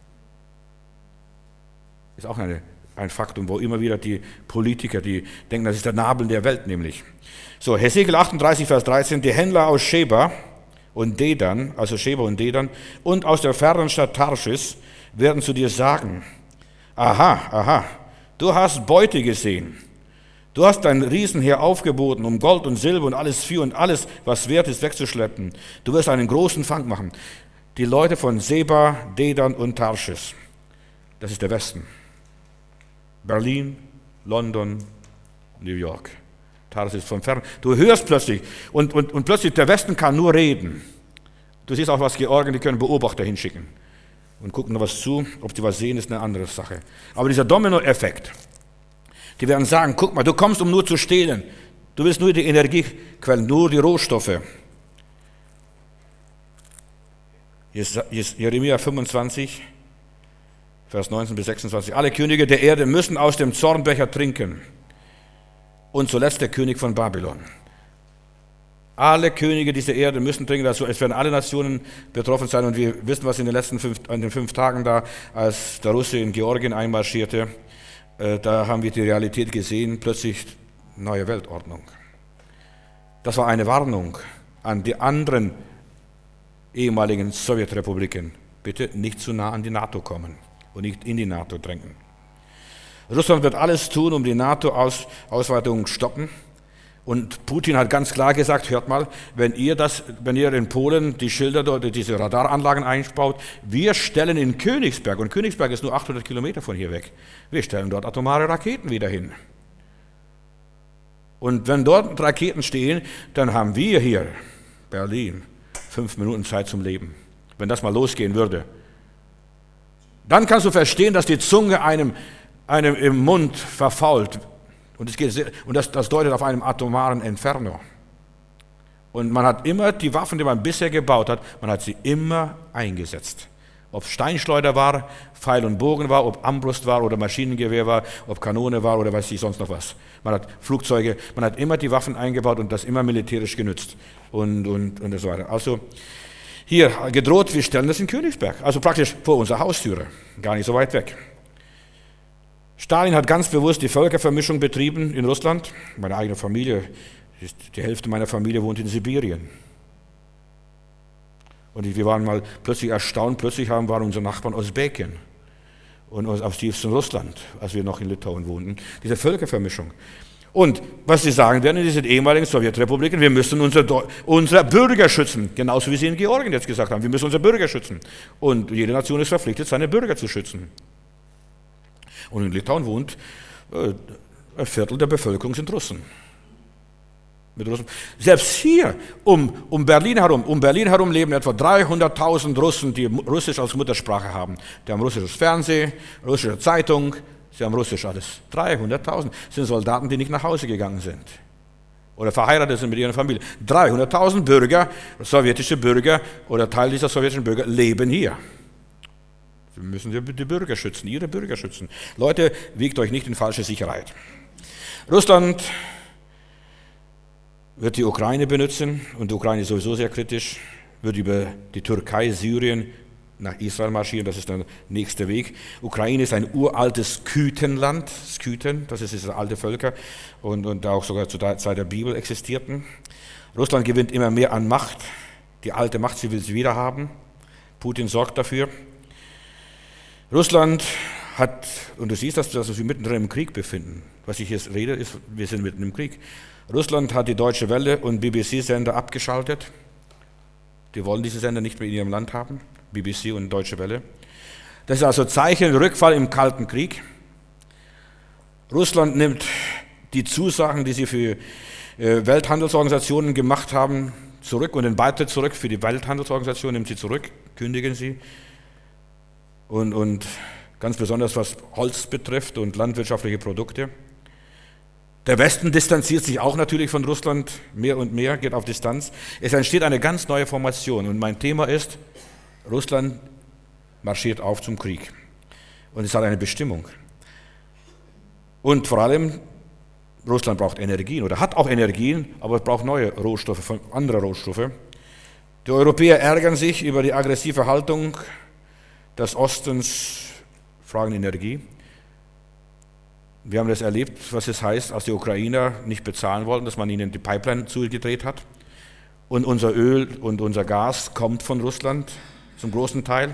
Ist auch eine, ein Faktum, wo immer wieder die Politiker, die denken, das ist der Nabel der Welt nämlich. So, Hesekiel achtunddreißig, Vers dreizehn, die Händler aus Sheba und Dedan, also Sheba und Dedan, und aus der fernen Stadt Tarschis werden zu dir sagen, aha, aha, du hast Beute gesehen. Du hast dein Riesenheer aufgeboten, um Gold und Silber und alles Vieh und alles, was wert ist, wegzuschleppen. Du wirst einen großen Fang machen. Die Leute von Seba, Dedan und Tarschis, das ist der Westen. Berlin, London, New York. Tarschis von fern. Du hörst plötzlich, und, und, und plötzlich der Westen kann nur reden. Du siehst auch, was Georgien, die können Beobachter hinschicken und gucken was zu. Ob die was sehen, ist eine andere Sache. Aber dieser Domino-Effekt, die werden sagen, guck mal, du kommst, um nur zu stehlen. Du willst nur die Energiequellen, nur die Rohstoffe. Jeremia fünfundzwanzig, Vers neunzehn bis sechsundzwanzig. Alle Könige der Erde müssen aus dem Zornbecher trinken. Und zuletzt der König von Babylon. Alle Könige dieser Erde müssen trinken. Also es werden alle Nationen betroffen sein. Und wir wissen, was in den letzten fünf, in den fünf Tagen da, als der Russe in Georgien einmarschierte, äh, da haben wir die Realität gesehen, plötzlich neue Weltordnung. Das war eine Warnung an die anderen ehemaligen Sowjetrepubliken. Bitte nicht zu nah an die NATO kommen und nicht in die NATO drängen. Russland wird alles tun, um die NATO-Ausweitung zu stoppen. Und Putin hat ganz klar gesagt, hört mal, wenn ihr, das, wenn ihr in Polen die Schilder dort, diese Radaranlagen einbaut, wir stellen in Königsberg, und Königsberg ist nur achthundert Kilometer von hier weg, wir stellen dort atomare Raketen wieder hin. Und wenn dort Raketen stehen, dann haben wir hier, Berlin, fünf Minuten Zeit zum Leben. Wenn das mal losgehen würde. Dann kannst du verstehen, dass die Zunge einem, einem im Mund verfault. Und, es geht sehr, und das, das deutet auf einem atomaren Inferno. Und man hat immer die Waffen, die man bisher gebaut hat, man hat sie immer eingesetzt. Ob Steinschleuder war, Pfeil und Bogen war, ob Armbrust war oder Maschinengewehr war, ob Kanone war oder weiß ich sonst noch was. Man hat Flugzeuge, man hat immer die Waffen eingebaut und das immer militärisch genützt und, und, und so weiter. Also hier gedroht, wir stellen das in Königsberg, also praktisch vor unserer Haustüre, gar nicht so weit weg. Stalin hat ganz bewusst die Völkervermischung betrieben in Russland. Meine eigene Familie, die Hälfte meiner Familie wohnt in Sibirien. Und wir waren mal plötzlich erstaunt, plötzlich haben, waren unsere Nachbarn Usbeken und aus tiefstem Russland, als wir noch in Litauen wohnten, diese Völkervermischung. Und was sie sagen werden in diesen ehemaligen Sowjetrepubliken, wir müssen unsere, unsere Bürger schützen, genauso wie sie in Georgien jetzt gesagt haben, wir müssen unsere Bürger schützen. Und jede Nation ist verpflichtet, seine Bürger zu schützen. Und in Litauen wohnt äh, ein Viertel der Bevölkerung sind Russen. Mit Russen. Selbst hier um, um Berlin herum, um Berlin herum leben etwa dreihunderttausend Russen, die Russisch als Muttersprache haben. Die haben russisches Fernsehen, russische Zeitung, sie haben Russisch alles. dreihunderttausend sind Soldaten, die nicht nach Hause gegangen sind oder verheiratet sind mit ihrer Familie. dreihunderttausend Bürger, sowjetische Bürger oder Teil dieser sowjetischen Bürger leben hier. Wir müssen die Bürger schützen, ihre Bürger schützen. Leute, wiegt euch nicht in falsche Sicherheit. Russland wird die Ukraine benutzen, und die Ukraine ist sowieso sehr kritisch, wird über die Türkei, Syrien nach Israel marschieren, das ist der nächste Weg. Ukraine ist ein uraltes Skythenland, Skythen, das ist diese alte Völker und, und auch sogar zur Zeit der Bibel existierten. Russland gewinnt immer mehr an Macht, die alte Macht, sie will sie wieder haben. Putin sorgt dafür. Russland hat, und du siehst, dass wir uns mittendrin im Krieg befinden. Was ich jetzt rede, ist, wir sind mitten im Krieg. Russland hat die Deutsche Welle und B B C-Sender abgeschaltet. Die wollen diese Sender nicht mehr in ihrem Land haben, B B C und Deutsche Welle. Das ist also Zeichen Rückfall im Kalten Krieg. Russland nimmt die Zusagen, die sie für Welthandelsorganisationen gemacht haben, zurück und den Beitritt zurück für die Welthandelsorganisation nimmt sie zurück, kündigen sie. Und, und ganz besonders was Holz betrifft und landwirtschaftliche Produkte. Der Westen distanziert sich auch natürlich von Russland mehr und mehr, geht auf Distanz. Es entsteht eine ganz neue Formation und mein Thema ist, Russland marschiert auf zum Krieg. Und es hat eine Bestimmung. Und vor allem, Russland braucht Energien oder hat auch Energien, aber es braucht neue Rohstoffe, andere Rohstoffe. Die Europäer ärgern sich über die aggressive Haltung des Ostens, fragen Energie. Wir haben das erlebt, was es heißt, als die Ukrainer nicht bezahlen wollten, dass man ihnen die Pipeline zugedreht hat. Und unser Öl und unser Gas kommt von Russland zum großen Teil.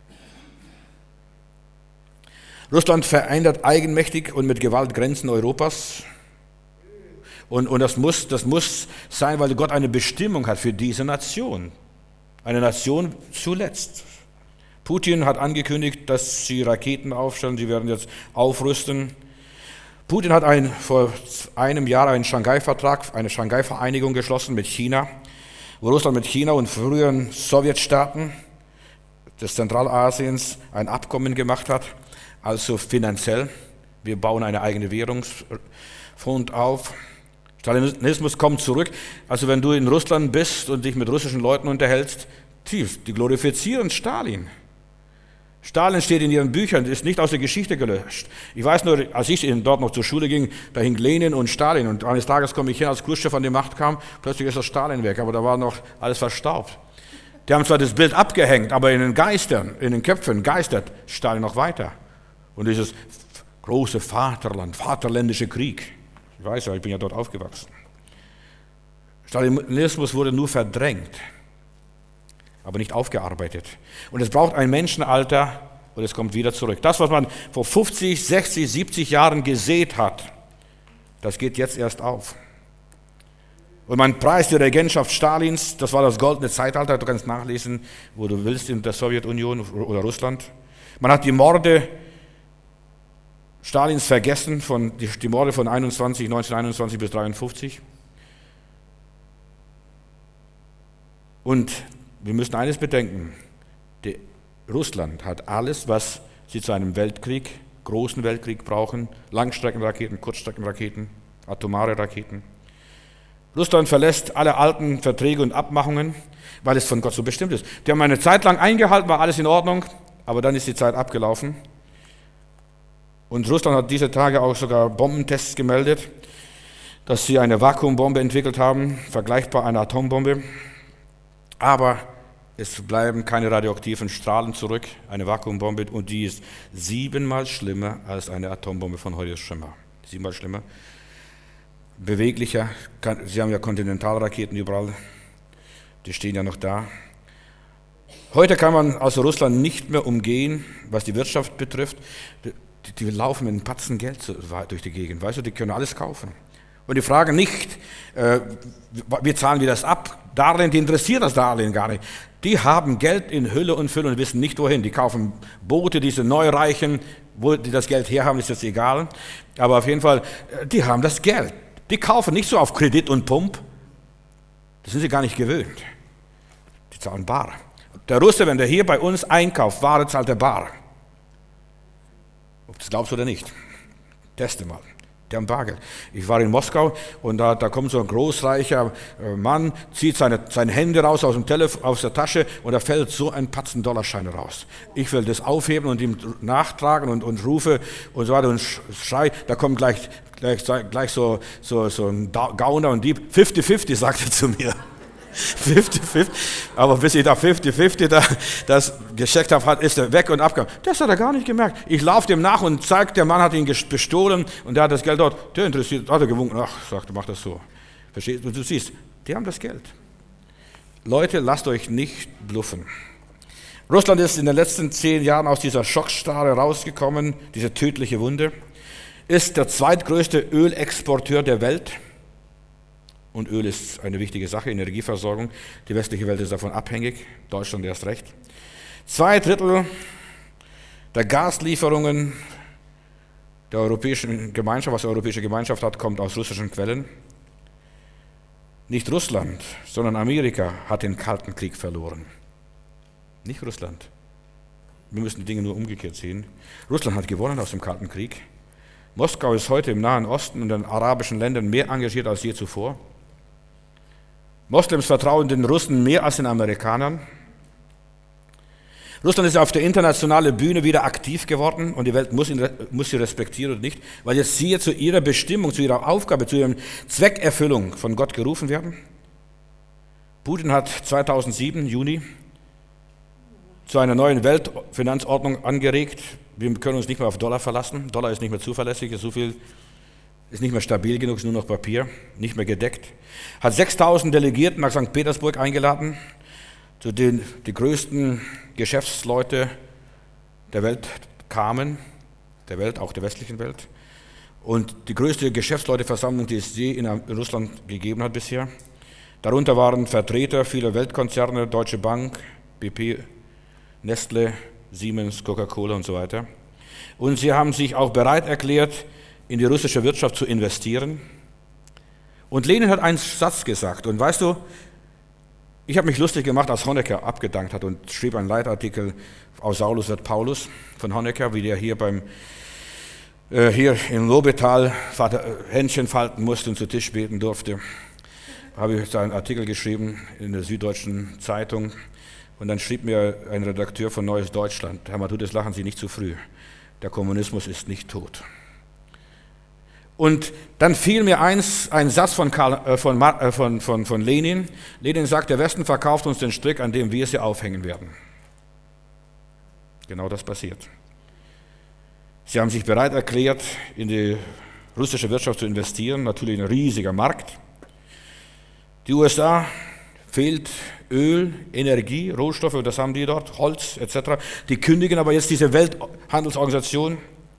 Russland verändert eigenmächtig und mit Gewalt Grenzen Europas. Und, und das muss, das muss sein, weil Gott eine Bestimmung hat für diese Nation. Eine Nation zuletzt. Putin hat angekündigt, dass sie Raketen aufstellen, sie werden jetzt aufrüsten. Putin hat ein, vor einem Jahr einen Shanghai-Vertrag, eine Shanghai-Vereinigung geschlossen mit China, wo Russland mit China und früheren Sowjetstaaten des Zentralasiens ein Abkommen gemacht hat, also finanziell. Wir bauen eine eigene Währungsfonds auf. Stalinismus kommt zurück. Also wenn du in Russland bist und dich mit russischen Leuten unterhältst, tief, die glorifizieren Stalin. Stalin steht in ihren Büchern, ist nicht aus der Geschichte gelöscht. Ich weiß nur, als ich dort noch zur Schule ging, da hing Lenin und Stalin. Und eines Tages komme ich hin, als Khrushchev an die Macht kam, plötzlich ist das Stalin weg, aber da war noch alles verstaubt. Die haben zwar das Bild abgehängt, aber in den Geistern, in den Köpfen geistert Stalin noch weiter. Und dieses Große Vaterland, Vaterländischer Krieg. Ich weiß ja, ich bin ja dort aufgewachsen. Stalinismus wurde nur verdrängt, aber nicht aufgearbeitet. Und es braucht ein Menschenalter und es kommt wieder zurück. Das, was man vor fünfzig, sechzig, siebzig Jahren gesät hat, das geht jetzt erst auf. Und man preist die Regentschaft Stalins, das war das goldene Zeitalter, du kannst nachlesen, wo du willst, in der Sowjetunion oder Russland. Man hat die Morde Stalins vergessen, von, die, die Morde von neunzehnhunderteinundzwanzig bis dreiundfünfzig. Und wir müssen eines bedenken, die, Russland hat alles, was sie zu einem Weltkrieg, großen Weltkrieg brauchen, Langstreckenraketen, Kurzstreckenraketen, atomare Raketen. Russland verlässt alle alten Verträge und Abmachungen, weil es von Gott so bestimmt ist. Die haben eine Zeit lang eingehalten, war alles in Ordnung, aber dann ist die Zeit abgelaufen. Und Russland hat diese Tage auch sogar Bombentests gemeldet, dass sie eine Vakuumbombe entwickelt haben, vergleichbar einer Atombombe. Aber es bleiben keine radioaktiven Strahlen zurück, eine Vakuumbombe, und die ist siebenmal schlimmer als eine Atombombe von Hiroshima. Siebenmal schlimmer. Beweglicher, sie haben ja Kontinentalraketen überall, die stehen ja noch da. Heute kann man also Russland nicht mehr umgehen, was die Wirtschaft betrifft. Die, die laufen mit einem Batzen Geld durch die Gegend, weißt du, die können alles kaufen. Und die fragen nicht, äh, wie zahlen wir das ab? Darlehen, die interessiert das Darlehen gar nicht. Die haben Geld in Hülle und Fülle und wissen nicht wohin. Die kaufen Boote, diese Neureichen, wo die das Geld herhaben, ist jetzt egal. Aber auf jeden Fall, die haben das Geld. Die kaufen nicht so auf Kredit und Pump. Das sind sie gar nicht gewöhnt. Die zahlen bar. Der Russe, wenn der hier bei uns einkauft, Ware zahlt er bar. Ob du das glaubst oder nicht. Teste mal. Die haben Bargeld. Ich war in Moskau und da, da kommt so ein großreicher Mann, zieht seine, seine Hände raus aus, dem Telef- aus der Tasche und da fällt so ein Patzen Dollarschein raus. Ich will das aufheben und ihm nachtragen und, und rufe und so weiter und schrei. Da kommt gleich, gleich, gleich so, so, so ein Gauner und Dieb. fünfzig fünfzig, sagt er zu mir. fünfzig fünfzig, aber bis ich da fünfzig fünfzig da, das gecheckt habe, ist er weg und abgegangen. Das hat er gar nicht gemerkt. Ich laufe dem nach und zeige, der Mann hat ihn bestohlen und der hat das Geld dort. Der interessiert, hat er gewunken. Ach, sagt, mach das so. Verstehst du? Du siehst, die haben das Geld. Leute, lasst euch nicht bluffen. Russland ist in den letzten zehn Jahren aus dieser Schockstarre rausgekommen, diese tödliche Wunde, ist der zweitgrößte Ölexporteur der Welt. Und Öl ist eine wichtige Sache, Energieversorgung. Die westliche Welt ist davon abhängig, Deutschland erst recht. Zwei Drittel der Gaslieferungen der Europäischen Gemeinschaft, was die Europäische Gemeinschaft hat, kommt aus russischen Quellen. Nicht Russland, sondern Amerika hat den Kalten Krieg verloren. Nicht Russland. Wir müssen die Dinge nur umgekehrt sehen. Russland hat gewonnen aus dem Kalten Krieg. Moskau ist heute im Nahen Osten und den arabischen Ländern mehr engagiert als je zuvor. Moslems vertrauen den Russen mehr als den Amerikanern. Russland ist auf der internationalen Bühne wieder aktiv geworden und die Welt muss, ihn, muss sie respektieren und nicht, weil jetzt sie zu ihrer Bestimmung, zu ihrer Aufgabe, zu ihrer Zweckerfüllung von Gott gerufen werden. Putin hat zweitausendsieben, Juni, zu einer neuen Weltfinanzordnung angeregt. Wir können uns nicht mehr auf Dollar verlassen. Dollar ist nicht mehr zuverlässig, ist so viel, ist nicht mehr stabil genug, ist nur noch Papier, nicht mehr gedeckt. Hat sechstausend Delegierten nach Sankt Petersburg eingeladen, zu denen die größten Geschäftsleute der Welt kamen, der Welt, auch der westlichen Welt. Und die größte Geschäftsleuteversammlung, die es je in Russland gegeben hat bisher. Darunter waren Vertreter vieler Weltkonzerne, Deutsche Bank, B P, Nestle, Siemens, Coca-Cola und so weiter. Und sie haben sich auch bereit erklärt, in die russische Wirtschaft zu investieren. Und Lenin hat einen Satz gesagt. Und weißt du, ich habe mich lustig gemacht, als Honecker abgedankt hat und schrieb einen Leitartikel, aus Saulus wird Paulus von Honecker, wie der hier beim äh, hier in Lobetal Vater, äh, Händchen falten musste und zu Tisch beten durfte. Habe ich da einen Artikel geschrieben in der Süddeutschen Zeitung. Und dann schrieb mir ein Redakteur von Neues Deutschland: Herr Matthäus, lachen Sie nicht zu früh. Der Kommunismus ist nicht tot. Und dann fiel mir eins, ein Satz von, Karl, äh, von, äh, von, von, von Lenin. Lenin sagt, der Westen verkauft uns den Strick, an dem wir sie aufhängen werden. Genau das passiert. Sie haben sich bereit erklärt, in die russische Wirtschaft zu investieren, natürlich ein riesiger Markt. Die U S A fehlt Öl, Energie, Rohstoffe, das haben die dort, Holz et cetera. Die kündigen aber jetzt diese Welthandelsorganisation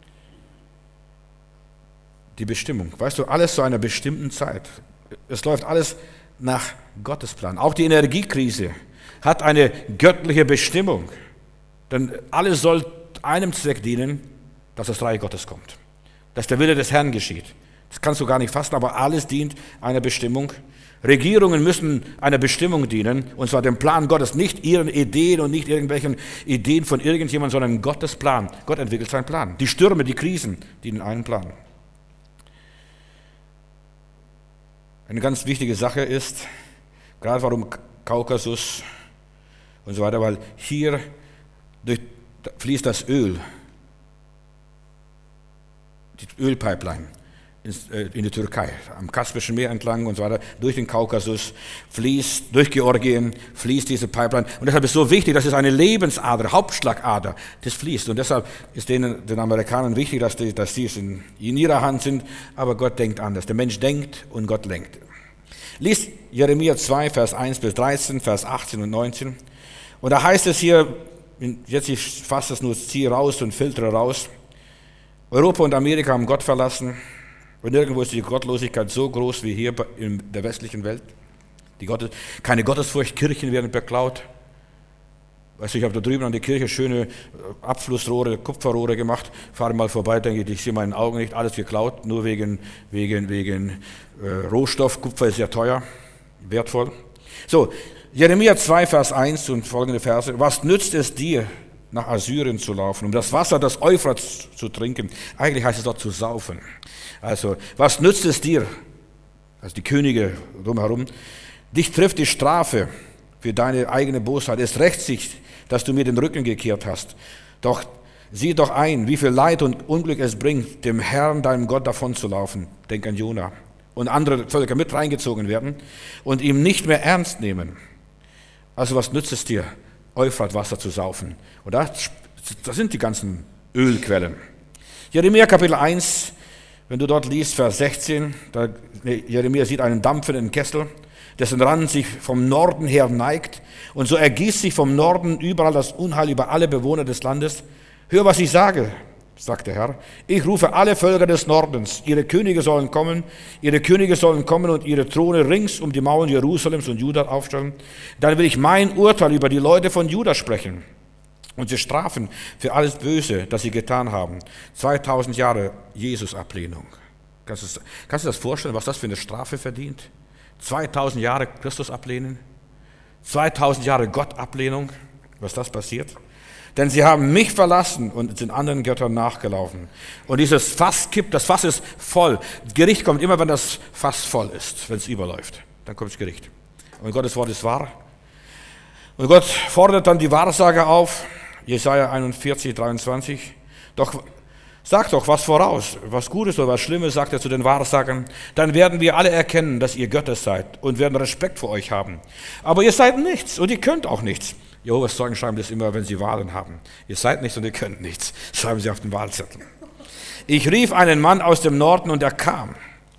die Bestimmung. Weißt du, alles zu einer bestimmten Zeit. Es läuft alles nach Gottes Plan. Auch die Energiekrise hat eine göttliche Bestimmung. Denn alles soll einem Zweck dienen, dass das Reich Gottes kommt. Dass der Wille des Herrn geschieht. Das kannst du gar nicht fassen, aber alles dient einer Bestimmung. Regierungen müssen einer Bestimmung dienen, und zwar dem Plan Gottes, nicht ihren Ideen und nicht irgendwelchen Ideen von irgendjemandem, sondern Gottes Plan. Gott entwickelt seinen Plan. Die Stürme, die Krisen dienen einem Plan. Eine ganz wichtige Sache ist, gerade warum Kaukasus und so weiter, weil hier durch, fließt das Öl, die Ölpipeline in die Türkei, am Kaspischen Meer entlang und so weiter, durch den Kaukasus fließt, durch Georgien fließt diese Pipeline. Und deshalb ist es so wichtig, dass es eine Lebensader, Hauptschlagader, das fließt. Und deshalb ist denen, den Amerikanern wichtig, dass die, dass die in, in ihrer Hand sind, aber Gott denkt anders. Der Mensch denkt und Gott lenkt. Lies Jeremia zwei, Vers eins bis dreizehn, Vers achtzehn und neunzehn. Und da heißt es hier, jetzt ich fasse es nur, ziehe raus und filtere raus. Europa und Amerika haben Gott verlassen. Und nirgendwo ist die Gottlosigkeit so groß wie hier in der westlichen Welt. Die Gottes, keine Gottesfurcht, Kirchen werden beklaut. Weißt du, ich habe da drüben an der Kirche schöne Abflussrohre, Kupferrohre gemacht. Fahre mal vorbei, denke ich, ich sehe meinen Augen nicht, alles geklaut, nur wegen, wegen, wegen äh, Rohstoff. Kupfer ist ja teuer, wertvoll. So, Jeremia zwei, Vers eins und folgende Verse. Was nützt es dir, nach Assyrien zu laufen, um das Wasser des Euphrats zu trinken? Eigentlich heißt es dort zu saufen. Also, was nützt es dir, also die Könige drumherum, dich trifft die Strafe für deine eigene Bosheit. Es rächt sich, dass du mir den Rücken gekehrt hast. Doch sieh doch ein, wie viel Leid und Unglück es bringt, dem Herrn, deinem Gott, davon zu laufen. Denk an Jona. Und andere Völker mit reingezogen werden und ihm nicht mehr ernst nehmen. Also, was nützt es dir, Euphratwasser zu saufen? Und das, das sind die ganzen Ölquellen. Jeremia Kapitel eins, wenn du dort liest, Vers sechzehn, da, Jeremia sieht einen dampfenden Kessel, dessen Rand sich vom Norden her neigt, und so ergießt sich vom Norden überall das Unheil über alle Bewohner des Landes. Hör, was ich sage, sagt der Herr. Ich rufe alle Völker des Nordens, ihre Könige sollen kommen, ihre Könige sollen kommen und ihre Throne rings um die Mauern Jerusalems und Juda aufstellen. Dann will ich mein Urteil über die Leute von Juda sprechen und sie strafen für alles Böse, das sie getan haben. zweitausend Jahre Jesus-Ablehnung. Kannst du, kannst du das vorstellen, was das für eine Strafe verdient? zweitausend Jahre Christus ablehnen? zweitausend Jahre Gott-Ablehnung? Was das passiert? Denn sie haben mich verlassen und sind anderen Göttern nachgelaufen. Und dieses Fass kippt, das Fass ist voll. Das Gericht kommt immer, wenn das Fass voll ist, wenn es überläuft. Dann kommt das Gericht. Und Gottes Wort ist wahr. Und Gott fordert dann die Wahrsager auf, Jesaja einundvierzig, dreiundzwanzig. Doch, sag doch was voraus, was Gutes oder was Schlimmes, sagt er zu den Wahrsagern. Dann werden wir alle erkennen, dass ihr Götter seid und werden Respekt vor euch haben. Aber ihr seid nichts und ihr könnt auch nichts. Jehovas Zeugen schreiben das immer, wenn sie Wahlen haben. Ihr seid nichts und ihr könnt nichts. Schreiben sie auf den Wahlzettel. Ich rief einen Mann aus dem Norden und er kam.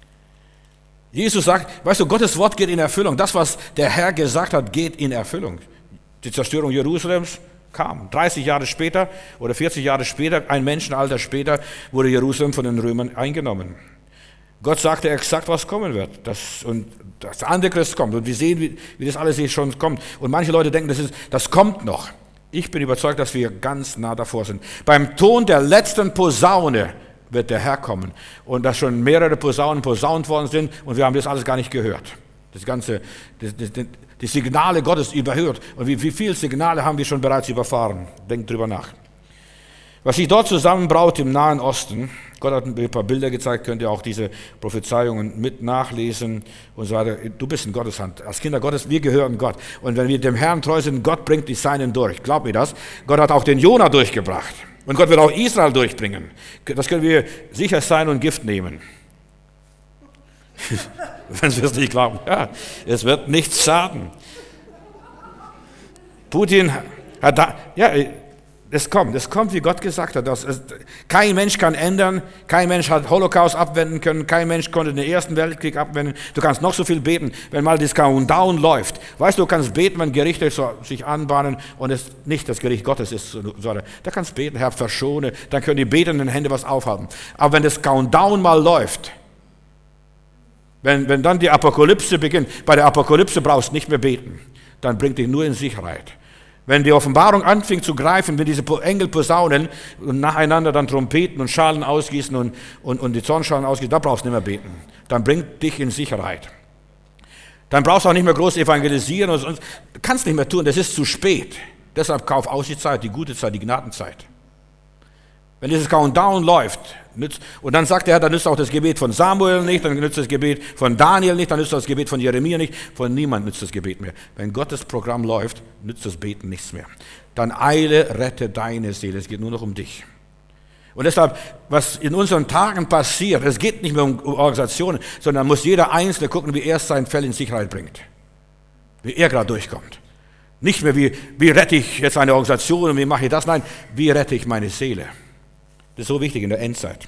Jesus sagt, weißt du, Gottes Wort geht in Erfüllung. Das, was der Herr gesagt hat, geht in Erfüllung. Die Zerstörung Jerusalems kam. dreißig Jahre später oder vierzig Jahre später, ein Menschenalter später, wurde Jerusalem von den Römern eingenommen. Gott sagte exakt, was kommen wird. Das, und das Antichrist kommt. Und wir sehen, wie, wie das alles hier schon kommt. Und manche Leute denken, das, ist, das kommt noch. Ich bin überzeugt, dass wir ganz nah davor sind. Beim Ton der letzten Posaune wird der Herr kommen. Und dass schon mehrere Posaunen posaunt worden sind und wir haben das alles gar nicht gehört. Das ganze, das, das, das, die Signale Gottes überhört. Und wie, wie viele Signale haben wir schon bereits überfahren? Denkt drüber nach. Was sich dort zusammenbraut im Nahen Osten, Gott hat ein paar Bilder gezeigt, könnt ihr auch diese Prophezeiungen mit nachlesen und so weiter. Du bist in Gottes Hand. Als Kinder Gottes, wir gehören Gott. Und wenn wir dem Herrn treu sind, Gott bringt die Seinen durch. Glaubt mir das? Gott hat auch den Jona durchgebracht. Und Gott wird auch Israel durchbringen. Das können wir sicher sein und Gift nehmen. Wenn Sie es nicht glauben. Ja, es wird nichts schaden. Putin hat da, ja, Es kommt, es kommt, wie Gott gesagt hat. Das ist, kein Mensch kann ändern, kein Mensch hat Holocaust abwenden können, kein Mensch konnte den Ersten Weltkrieg abwenden. Du kannst noch so viel beten, wenn mal das Countdown läuft. Weißt du, du kannst beten, wenn Gerichte so sich anbahnen und es nicht das Gericht Gottes ist. Da kannst du beten, Herr, verschone, dann können die betenden Hände was aufhalten. Aber wenn das Countdown mal läuft, wenn, wenn dann die Apokalypse beginnt, bei der Apokalypse brauchst du nicht mehr beten, dann bringt dich nur in Sicherheit. Wenn die Offenbarung anfing zu greifen, wenn diese Engel posaunen und nacheinander dann Trompeten und Schalen ausgießen und, und, und die Zornschalen ausgießen, da brauchst du nicht mehr beten. Dann bringt dich in Sicherheit. Dann brauchst du auch nicht mehr groß evangelisieren. Und sonst, du kannst nicht mehr tun, das ist zu spät. Deshalb kauf aus die Zeit, die gute Zeit, die Gnadenzeit. Wenn dieses Countdown läuft, nützt, und dann sagt er, dann nützt auch das Gebet von Samuel nicht, dann nützt das Gebet von Daniel nicht, dann nützt das Gebet von Jeremia nicht, von niemand nützt das Gebet mehr. Wenn Gottes Programm läuft, nützt das Beten nichts mehr. Dann eile, rette deine Seele, es geht nur noch um dich. Und deshalb, was in unseren Tagen passiert, es geht nicht mehr um Organisationen, sondern muss jeder Einzelne gucken, wie er sein Fell in Sicherheit bringt. Wie er gerade durchkommt. Nicht mehr wie, wie rette ich jetzt eine Organisation und wie mache ich das, nein, wie rette ich meine Seele. Das ist so wichtig in der Endzeit.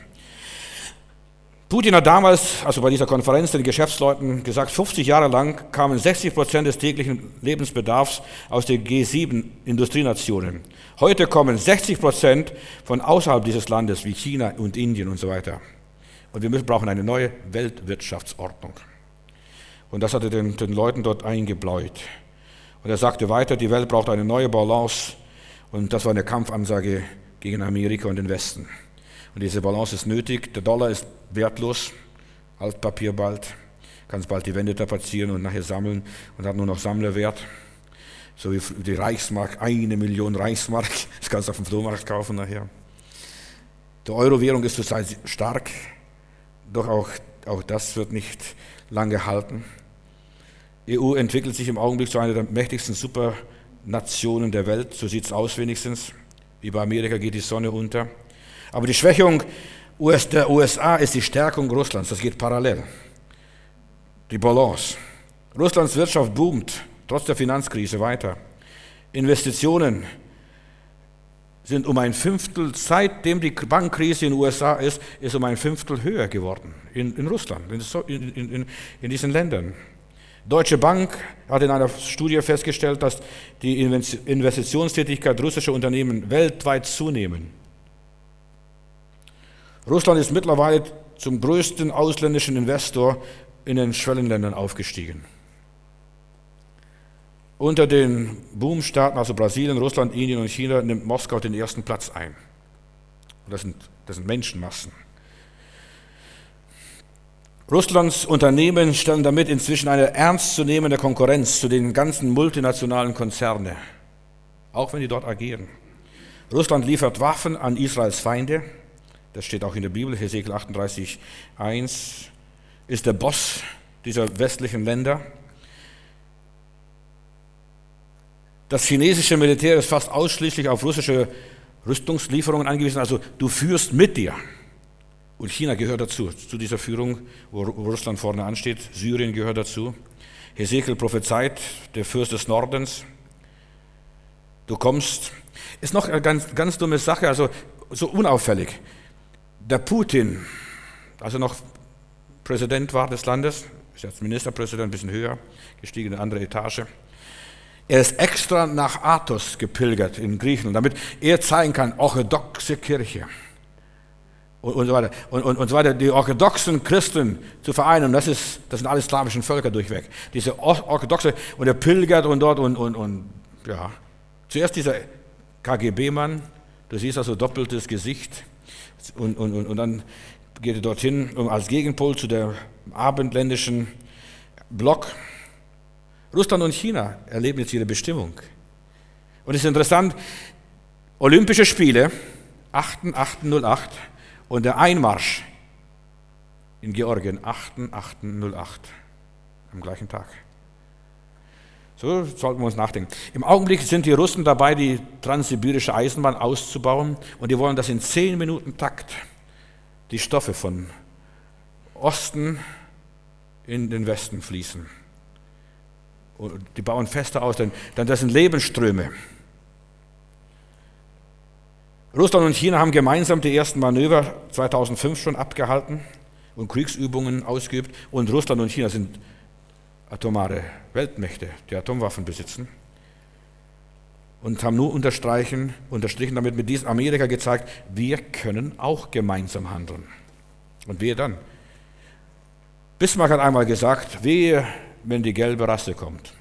Putin hat damals, also bei dieser Konferenz, den Geschäftsleuten gesagt, fünfzig Jahre lang kamen sechzig Prozent des täglichen Lebensbedarfs aus den G sieben Industrienationen. Heute kommen sechzig Prozent von außerhalb dieses Landes, wie China und Indien und so weiter. Und wir müssen, brauchen eine neue Weltwirtschaftsordnung. Und das hat er den, den Leuten dort eingebläut. Und er sagte weiter, die Welt braucht eine neue Balance. Und das war eine Kampfansage gegen Amerika und den Westen. Und diese Balance ist nötig. Der Dollar ist wertlos, Altpapier bald, kannst bald die Wände tapezieren und nachher sammeln und hat nur noch Sammlerwert. So wie die Reichsmark, eine Million Reichsmark, das kannst du auf dem Flohmarkt kaufen nachher. Die Euro-Währung ist zurzeit stark, doch auch, auch das wird nicht lange halten. E U entwickelt sich im Augenblick zu einer der mächtigsten Supernationen der Welt, so sieht es aus wenigstens. Über Amerika geht die Sonne unter. Aber die Schwächung der U S A ist die Stärkung Russlands. Das geht parallel. Die Balance. Russlands Wirtschaft boomt, trotz der Finanzkrise weiter. Investitionen sind um ein Fünftel, seitdem die Bankkrise in den U S A ist, ist um ein Fünftel höher geworden. In, in Russland, in, in, in, in diesen Ländern. Deutsche Bank hat in einer Studie festgestellt, dass die Investitionstätigkeit russischer Unternehmen weltweit zunehmen. Russland ist mittlerweile zum größten ausländischen Investor in den Schwellenländern aufgestiegen. Unter den Boomstaaten, also Brasilien, Russland, Indien und China, nimmt Moskau den ersten Platz ein. Das sind, das sind Menschenmassen. Russlands Unternehmen stellen damit inzwischen eine ernstzunehmende Konkurrenz zu den ganzen multinationalen Konzernen, auch wenn die dort agieren. Russland liefert Waffen an Israels Feinde, das steht auch in der Bibel, Hesekiel achtunddreißig, eins, ist der Boss dieser westlichen Länder. Das chinesische Militär ist fast ausschließlich auf russische Rüstungslieferungen angewiesen, also du führst mit dir. Und China gehört dazu, zu dieser Führung, wo Russland vorne ansteht. Syrien gehört dazu. Hesekiel prophezeit, der Fürst des Nordens. Du kommst. Ist noch eine ganz, ganz dumme Sache, also so unauffällig. Der Putin, als er noch Präsident war des Landes, ist jetzt Ministerpräsident, ein bisschen höher, gestiegen in eine andere Etage. Er ist extra nach Athos gepilgert in Griechenland, damit er zeigen kann, orthodoxe Kirche. Und, und so weiter. Und, und, und so weiter. Die orthodoxen Christen zu vereinen, das, ist, das sind alle slawischen Völker durchweg. Diese orthodoxe, und er pilgert und dort und, und, und ja. Zuerst dieser K G B-Mann, du siehst also doppeltes Gesicht, und, und, und, und dann geht er dorthin, um als Gegenpol zu der abendländischen Block. Russland und China erleben jetzt ihre Bestimmung. Und es ist interessant, Olympische Spiele, achter achter null acht, und der Einmarsch in Georgien, achter achter null acht, am gleichen Tag. So sollten wir uns nachdenken. Im Augenblick sind die Russen dabei, die transsibirische Eisenbahn auszubauen, und die wollen, dass in zehn Minuten Takt die Stoffe von Osten in den Westen fließen. Und die bauen fester aus, denn, denn das sind Lebensströme. Russland und China haben gemeinsam die ersten Manöver zweitausendfünf schon abgehalten und Kriegsübungen ausgeübt. Und Russland und China sind atomare Weltmächte, die Atomwaffen besitzen. Und haben nur unterstreichen, unterstrichen damit mit diesem Amerika gezeigt, wir können auch gemeinsam handeln. Und wehe dann. Bismarck hat einmal gesagt, wehe, wenn die gelbe Rasse kommt.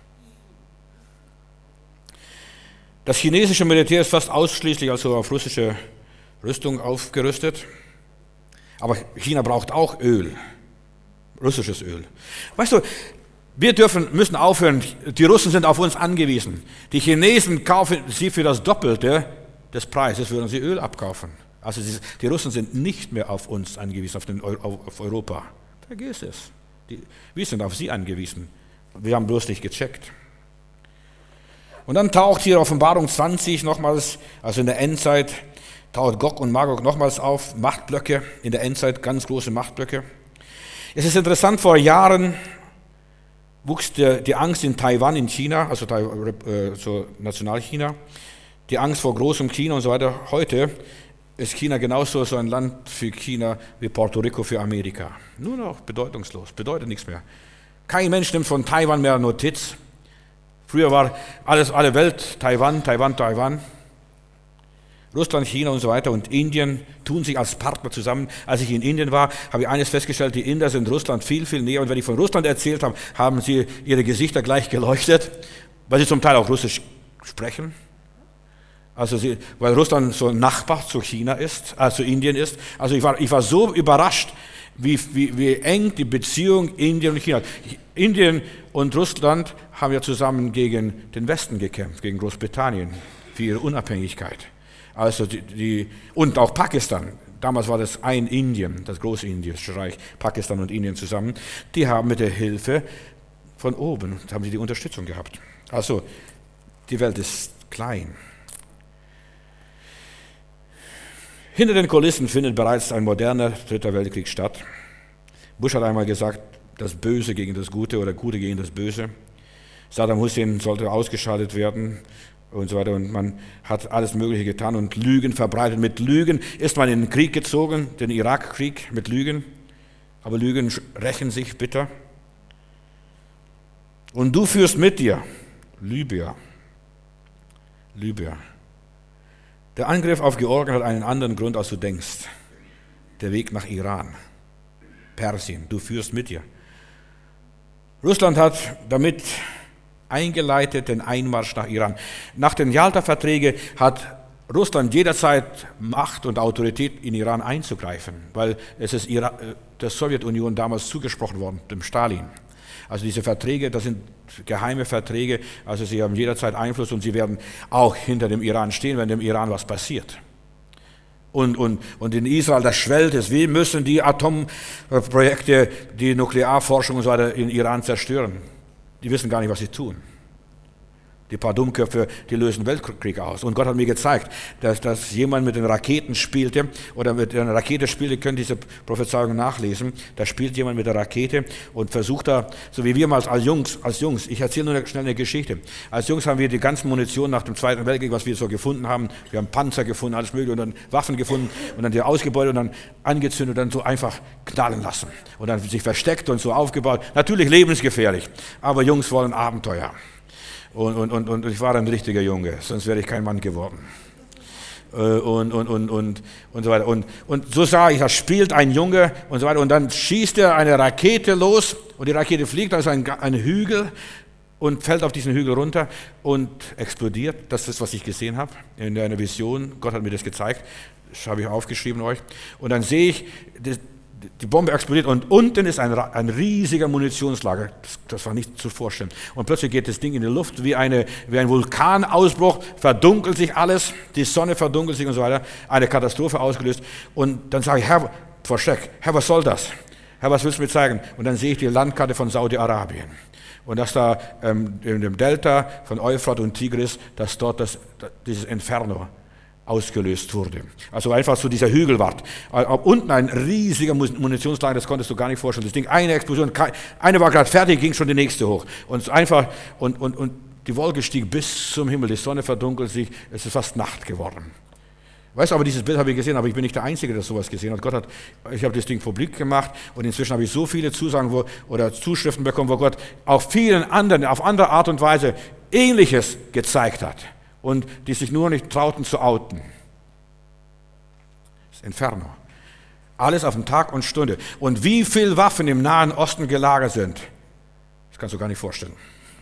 Das chinesische Militär ist fast ausschließlich also auf russische Rüstung aufgerüstet. Aber China braucht auch Öl, russisches Öl. Weißt du, wir dürfen, müssen aufhören, die Russen sind auf uns angewiesen. Die Chinesen kaufen sie für das Doppelte des Preises, würden sie Öl abkaufen. Also die Russen sind nicht mehr auf uns angewiesen, auf, den, auf Europa. Vergiss es. Die, wir sind auf sie angewiesen. Wir haben bloß nicht gecheckt. Und dann taucht hier Offenbarung zwanzig nochmals, also in der Endzeit, taucht Gog und Magog nochmals auf, Machtblöcke, in der Endzeit ganz große Machtblöcke. Es ist interessant, vor Jahren wuchs der, die Angst in Taiwan, in China, also äh, so Nationalchina, die Angst vor großem China und so weiter. Heute ist China genauso so ein Land für China wie Puerto Rico für Amerika. Nur noch bedeutungslos, bedeutet nichts mehr. Kein Mensch nimmt von Taiwan mehr Notiz. Früher war alles, alle Welt Taiwan, Taiwan, Taiwan. Russland, China und so weiter und Indien tun sich als Partner zusammen. Als ich in Indien war, habe ich eines festgestellt, die Inder sind Russland viel, viel näher. Und wenn ich von Russland erzählt habe, haben sie ihre Gesichter gleich geleuchtet, weil sie zum Teil auch Russisch sprechen. Also sie, weil Russland so ein Nachbar zu China ist, äh, zu Indien ist. Also ich war, ich war so überrascht, wie, wie, wie eng die Beziehung Indien und China ist. Indien und Russland haben ja zusammen gegen den Westen gekämpft, gegen Großbritannien, für ihre Unabhängigkeit. Also die, die, und auch Pakistan, damals war das ein Indien, das Großindische Reich, Pakistan und Indien zusammen, die haben mit der Hilfe von oben, haben sie die Unterstützung gehabt. Also die Welt ist klein. Hinter den Kulissen findet bereits ein moderner Dritter Weltkrieg statt. Bush hat einmal gesagt, das Böse gegen das Gute oder Gute gegen das Böse. Saddam Hussein sollte ausgeschaltet werden und so weiter. Und man hat alles Mögliche getan und Lügen verbreitet. Mit Lügen ist man in den Krieg gezogen, den Irakkrieg mit Lügen. Aber Lügen rächen sich bitter. Und du führst mit dir Libyen. Libyen. Der Angriff auf Georgien hat einen anderen Grund, als du denkst. Der Weg nach Iran. Persien, du führst mit dir. Russland hat damit eingeleitet den Einmarsch nach Iran. Nach den Jalta-Verträgen hat Russland jederzeit Macht und Autorität in Iran einzugreifen, weil es ist der Sowjetunion damals zugesprochen worden, dem Stalin. Also diese Verträge, das sind geheime Verträge, also sie haben jederzeit Einfluss und sie werden auch hinter dem Iran stehen, wenn dem Iran was passiert. Und, und, und in Israel, das schwellt es, wir müssen die Atomprojekte, die Nuklearforschung und so weiter in Iran zerstören. Die wissen gar nicht, was sie tun. Die paar Dummköpfe, die lösen Weltkrieg aus. Und Gott hat mir gezeigt, dass, dass jemand mit den Raketen spielte oder mit einer Rakete spielte, könnt diese Prophezeiung nachlesen. Da spielt jemand mit der Rakete und versucht da, so wie wir mal als Jungs, als Jungs, ich erzähle nur schnell eine Geschichte. Als Jungs haben wir die ganze Munition nach dem Zweiten Weltkrieg, was wir so gefunden haben, wir haben Panzer gefunden, alles mögliche und dann Waffen gefunden und dann die ausgebeutelt und dann angezündet und dann so einfach knallen lassen. Und dann sich versteckt und so aufgebaut. Natürlich lebensgefährlich, aber Jungs wollen Abenteuer. Und, und, und, und ich war ein richtiger Junge, sonst wäre ich kein Mann geworden. Und, und, und, und, und so weiter. Und, und so sah ich, da spielt ein Junge und so weiter. Und dann schießt er eine Rakete los und die Rakete fliegt, da ist ein, ein Hügel und fällt auf diesen Hügel runter und explodiert. Das ist, was ich gesehen habe in einer Vision. Gott hat mir das gezeigt. Das habe ich aufgeschrieben euch. Und dann sehe ich, das, die Bombe explodiert und unten ist ein, ein riesiger Munitionslager. Das, das war nicht zu vorstellen. Und plötzlich geht das Ding in die Luft wie, eine, wie ein Vulkanausbruch, verdunkelt sich alles, die Sonne verdunkelt sich und so weiter. Eine Katastrophe ausgelöst. Und dann sage ich, Herr, vor Schreck, Herr, was soll das? Herr, was willst du mir zeigen? Und dann sehe ich die Landkarte von Saudi-Arabien. Und dass da ähm, in dem Delta von Euphrat und Tigris, dass dort das, dieses Inferno ausgelöst wurde. Also einfach so dieser Hügel war. Unten ein riesiger Munitionslager, das konntest du gar nicht vorstellen. Das Ding, eine Explosion, eine war gerade fertig, ging schon die nächste hoch. Und einfach, und, und, und die Wolke stieg bis zum Himmel, die Sonne verdunkelt sich, es ist fast Nacht geworden. Weißt du, aber dieses Bild habe ich gesehen, aber ich bin nicht der Einzige, der sowas gesehen hat. Gott hat, ich habe das Ding publik gemacht und inzwischen habe ich so viele Zusagen wo, oder Zuschriften bekommen, wo Gott auch vielen anderen auf andere Art und Weise Ähnliches gezeigt hat und die sich nur nicht trauten zu outen. Das Inferno. Alles auf den Tag und Stunde. Und wie viele Waffen im Nahen Osten gelagert sind, das kannst du gar nicht vorstellen.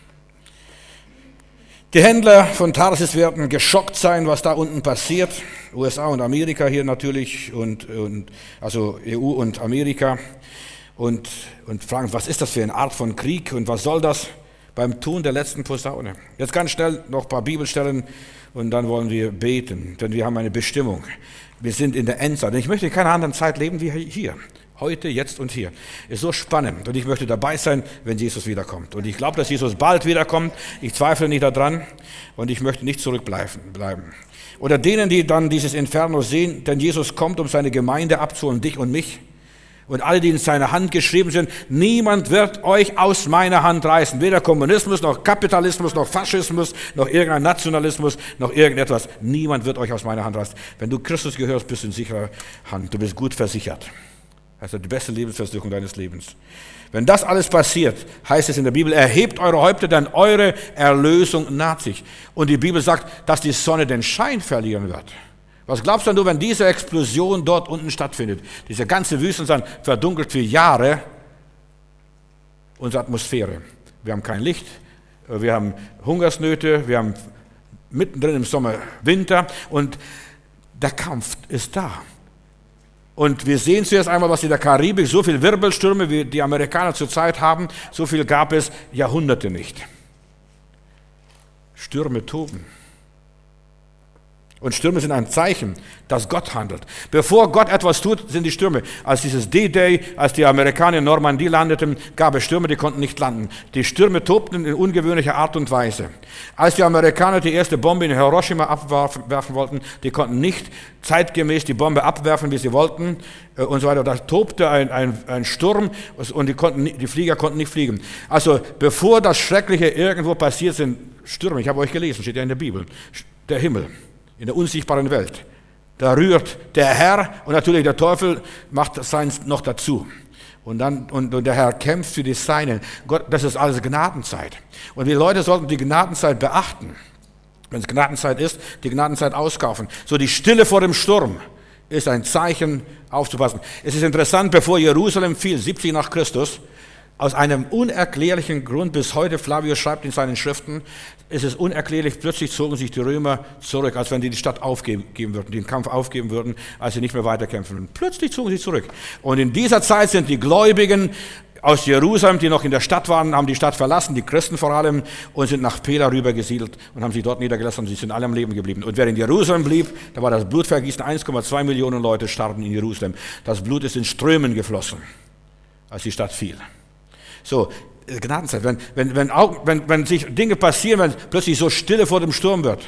Die Händler von Tarsis werden geschockt sein, was da unten passiert. U S A und Amerika hier natürlich, und, und, also E U und Amerika. Und, und fragen, was ist das für eine Art von Krieg und was soll das beim Tun der letzten Posaune? Jetzt ganz schnell noch ein paar Bibelstellen und dann wollen wir beten, denn wir haben eine Bestimmung. Wir sind in der Endzeit. Und ich möchte in keiner anderen Zeit leben wie hier. Heute, jetzt und hier. Ist so spannend und ich möchte dabei sein, wenn Jesus wiederkommt. Und ich glaube, dass Jesus bald wiederkommt. Ich zweifle nicht daran und ich möchte nicht zurückbleiben. Oder denen, die dann dieses Inferno sehen, denn Jesus kommt, um seine Gemeinde abzuholen, dich und mich. Und alle, die in seiner Hand geschrieben sind, niemand wird euch aus meiner Hand reißen. Weder Kommunismus, noch Kapitalismus, noch Faschismus, noch irgendein Nationalismus, noch irgendetwas. Niemand wird euch aus meiner Hand reißen. Wenn du Christus gehörst, bist du in sicherer Hand. Du bist gut versichert. Also die beste Lebensversicherung deines Lebens. Wenn das alles passiert, heißt es in der Bibel, erhebt eure Häupter, denn eure Erlösung naht sich. Und die Bibel sagt, dass die Sonne den Schein verlieren wird. Was glaubst du, wenn diese Explosion dort unten stattfindet? Diese ganze Wüstensand verdunkelt für Jahre unsere Atmosphäre. Wir haben kein Licht, wir haben Hungersnöte, wir haben mittendrin im Sommer Winter und der Kampf ist da. Und wir sehen zuerst einmal, was in der Karibik, so viele Wirbelstürme, wie die Amerikaner zurzeit haben, so viel gab es Jahrhunderte nicht. Stürme toben. Und Stürme sind ein Zeichen, dass Gott handelt. Bevor Gott etwas tut, sind die Stürme. Als dieses D-Day, als die Amerikaner in Normandie landeten, gab es Stürme, die konnten nicht landen. Die Stürme tobten in ungewöhnlicher Art und Weise. Als die Amerikaner die erste Bombe in Hiroshima abwerfen wollten, die konnten nicht zeitgemäß die Bombe abwerfen, wie sie wollten und so weiter. Da tobte ein, ein, ein Sturm und die, konnten, die Flieger konnten nicht fliegen. Also bevor das Schreckliche irgendwo passiert, sind Stürme. Ich habe euch gelesen, steht ja in der Bibel. Der Himmel. In der unsichtbaren Welt. Da rührt der Herr und natürlich der Teufel macht seins noch dazu. Und, dann, und, und der Herr kämpft für die Seinen. Gott, das ist alles Gnadenzeit. Und die Leute sollten die Gnadenzeit beachten. Wenn es Gnadenzeit ist, die Gnadenzeit auskaufen. So die Stille vor dem Sturm ist ein Zeichen aufzupassen. Es ist interessant, bevor Jerusalem fiel, siebzig nach Christus, aus einem unerklärlichen Grund, bis heute, Flavius schreibt in seinen Schriften, ist es unerklärlich, plötzlich zogen sich die Römer zurück, als wenn die die Stadt aufgeben würden, den Kampf aufgeben würden, als sie nicht mehr weiterkämpfen würden. Plötzlich zogen sie zurück. Und in dieser Zeit sind die Gläubigen aus Jerusalem, die noch in der Stadt waren, haben die Stadt verlassen, die Christen vor allem, und sind nach Pela rübergesiedelt und haben sich dort niedergelassen und sie sind alle am Leben geblieben. Und wer in Jerusalem blieb, da war das Blutvergießen, eins Komma zwei Millionen Leute starben in Jerusalem. Das Blut ist in Strömen geflossen, als die Stadt fiel. So, Gnadenzeit, wenn, wenn, wenn, auch, wenn, wenn sich Dinge passieren, wenn plötzlich so Stille vor dem Sturm wird,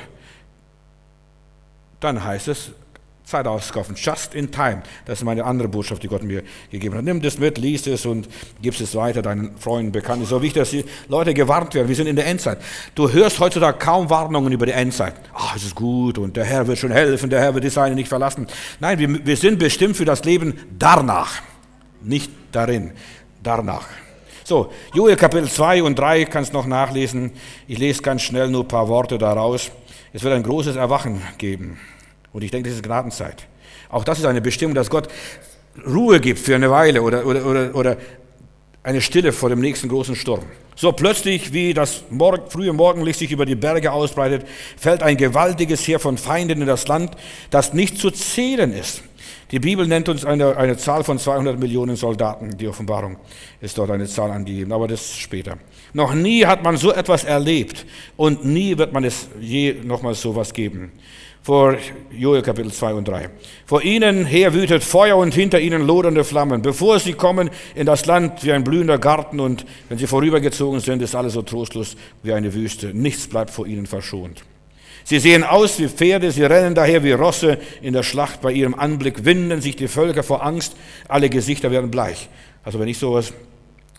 dann heißt es, Zeit auskaufen, just in time. Das ist meine andere Botschaft, die Gott mir gegeben hat. Nimm das mit, liest es und gib es weiter deinen Freunden, Bekannten. Es ist so wichtig, dass die Leute gewarnt werden. Wir sind in der Endzeit. Du hörst heutzutage kaum Warnungen über die Endzeit. Ach, es ist gut und der Herr wird schon helfen, der Herr wird die Seine nicht verlassen. Nein, wir, wir sind bestimmt für das Leben danach, nicht darin, danach. So, Joel Kapitel zwei und drei kannst du noch nachlesen. Ich lese ganz schnell nur ein paar Worte daraus. Es wird ein großes Erwachen geben. Und ich denke, das ist Gnadenzeit. Auch das ist eine Bestimmung, dass Gott Ruhe gibt für eine Weile oder, oder, oder, oder eine Stille vor dem nächsten großen Sturm. So plötzlich, wie das Morgen, frühe Morgenlicht sich über die Berge ausbreitet, fällt ein gewaltiges Heer von Feinden in das Land, das nicht zu zählen ist. Die Bibel nennt uns eine, eine Zahl von zweihundert Millionen Soldaten. Die Offenbarung ist dort eine Zahl angegeben, aber das später. Noch nie hat man so etwas erlebt und nie wird man es je nochmals sowas geben. Vor Joel Kapitel zwei und drei. Vor ihnen her wütet Feuer und hinter ihnen lodernde Flammen. Bevor sie kommen in das Land wie ein blühender Garten und wenn sie vorübergezogen sind, ist alles so trostlos wie eine Wüste. Nichts bleibt vor ihnen verschont. Sie sehen aus wie Pferde, sie rennen daher wie Rosse in der Schlacht. Bei ihrem Anblick winden sich die Völker vor Angst, alle Gesichter werden bleich. Also wenn ich sowas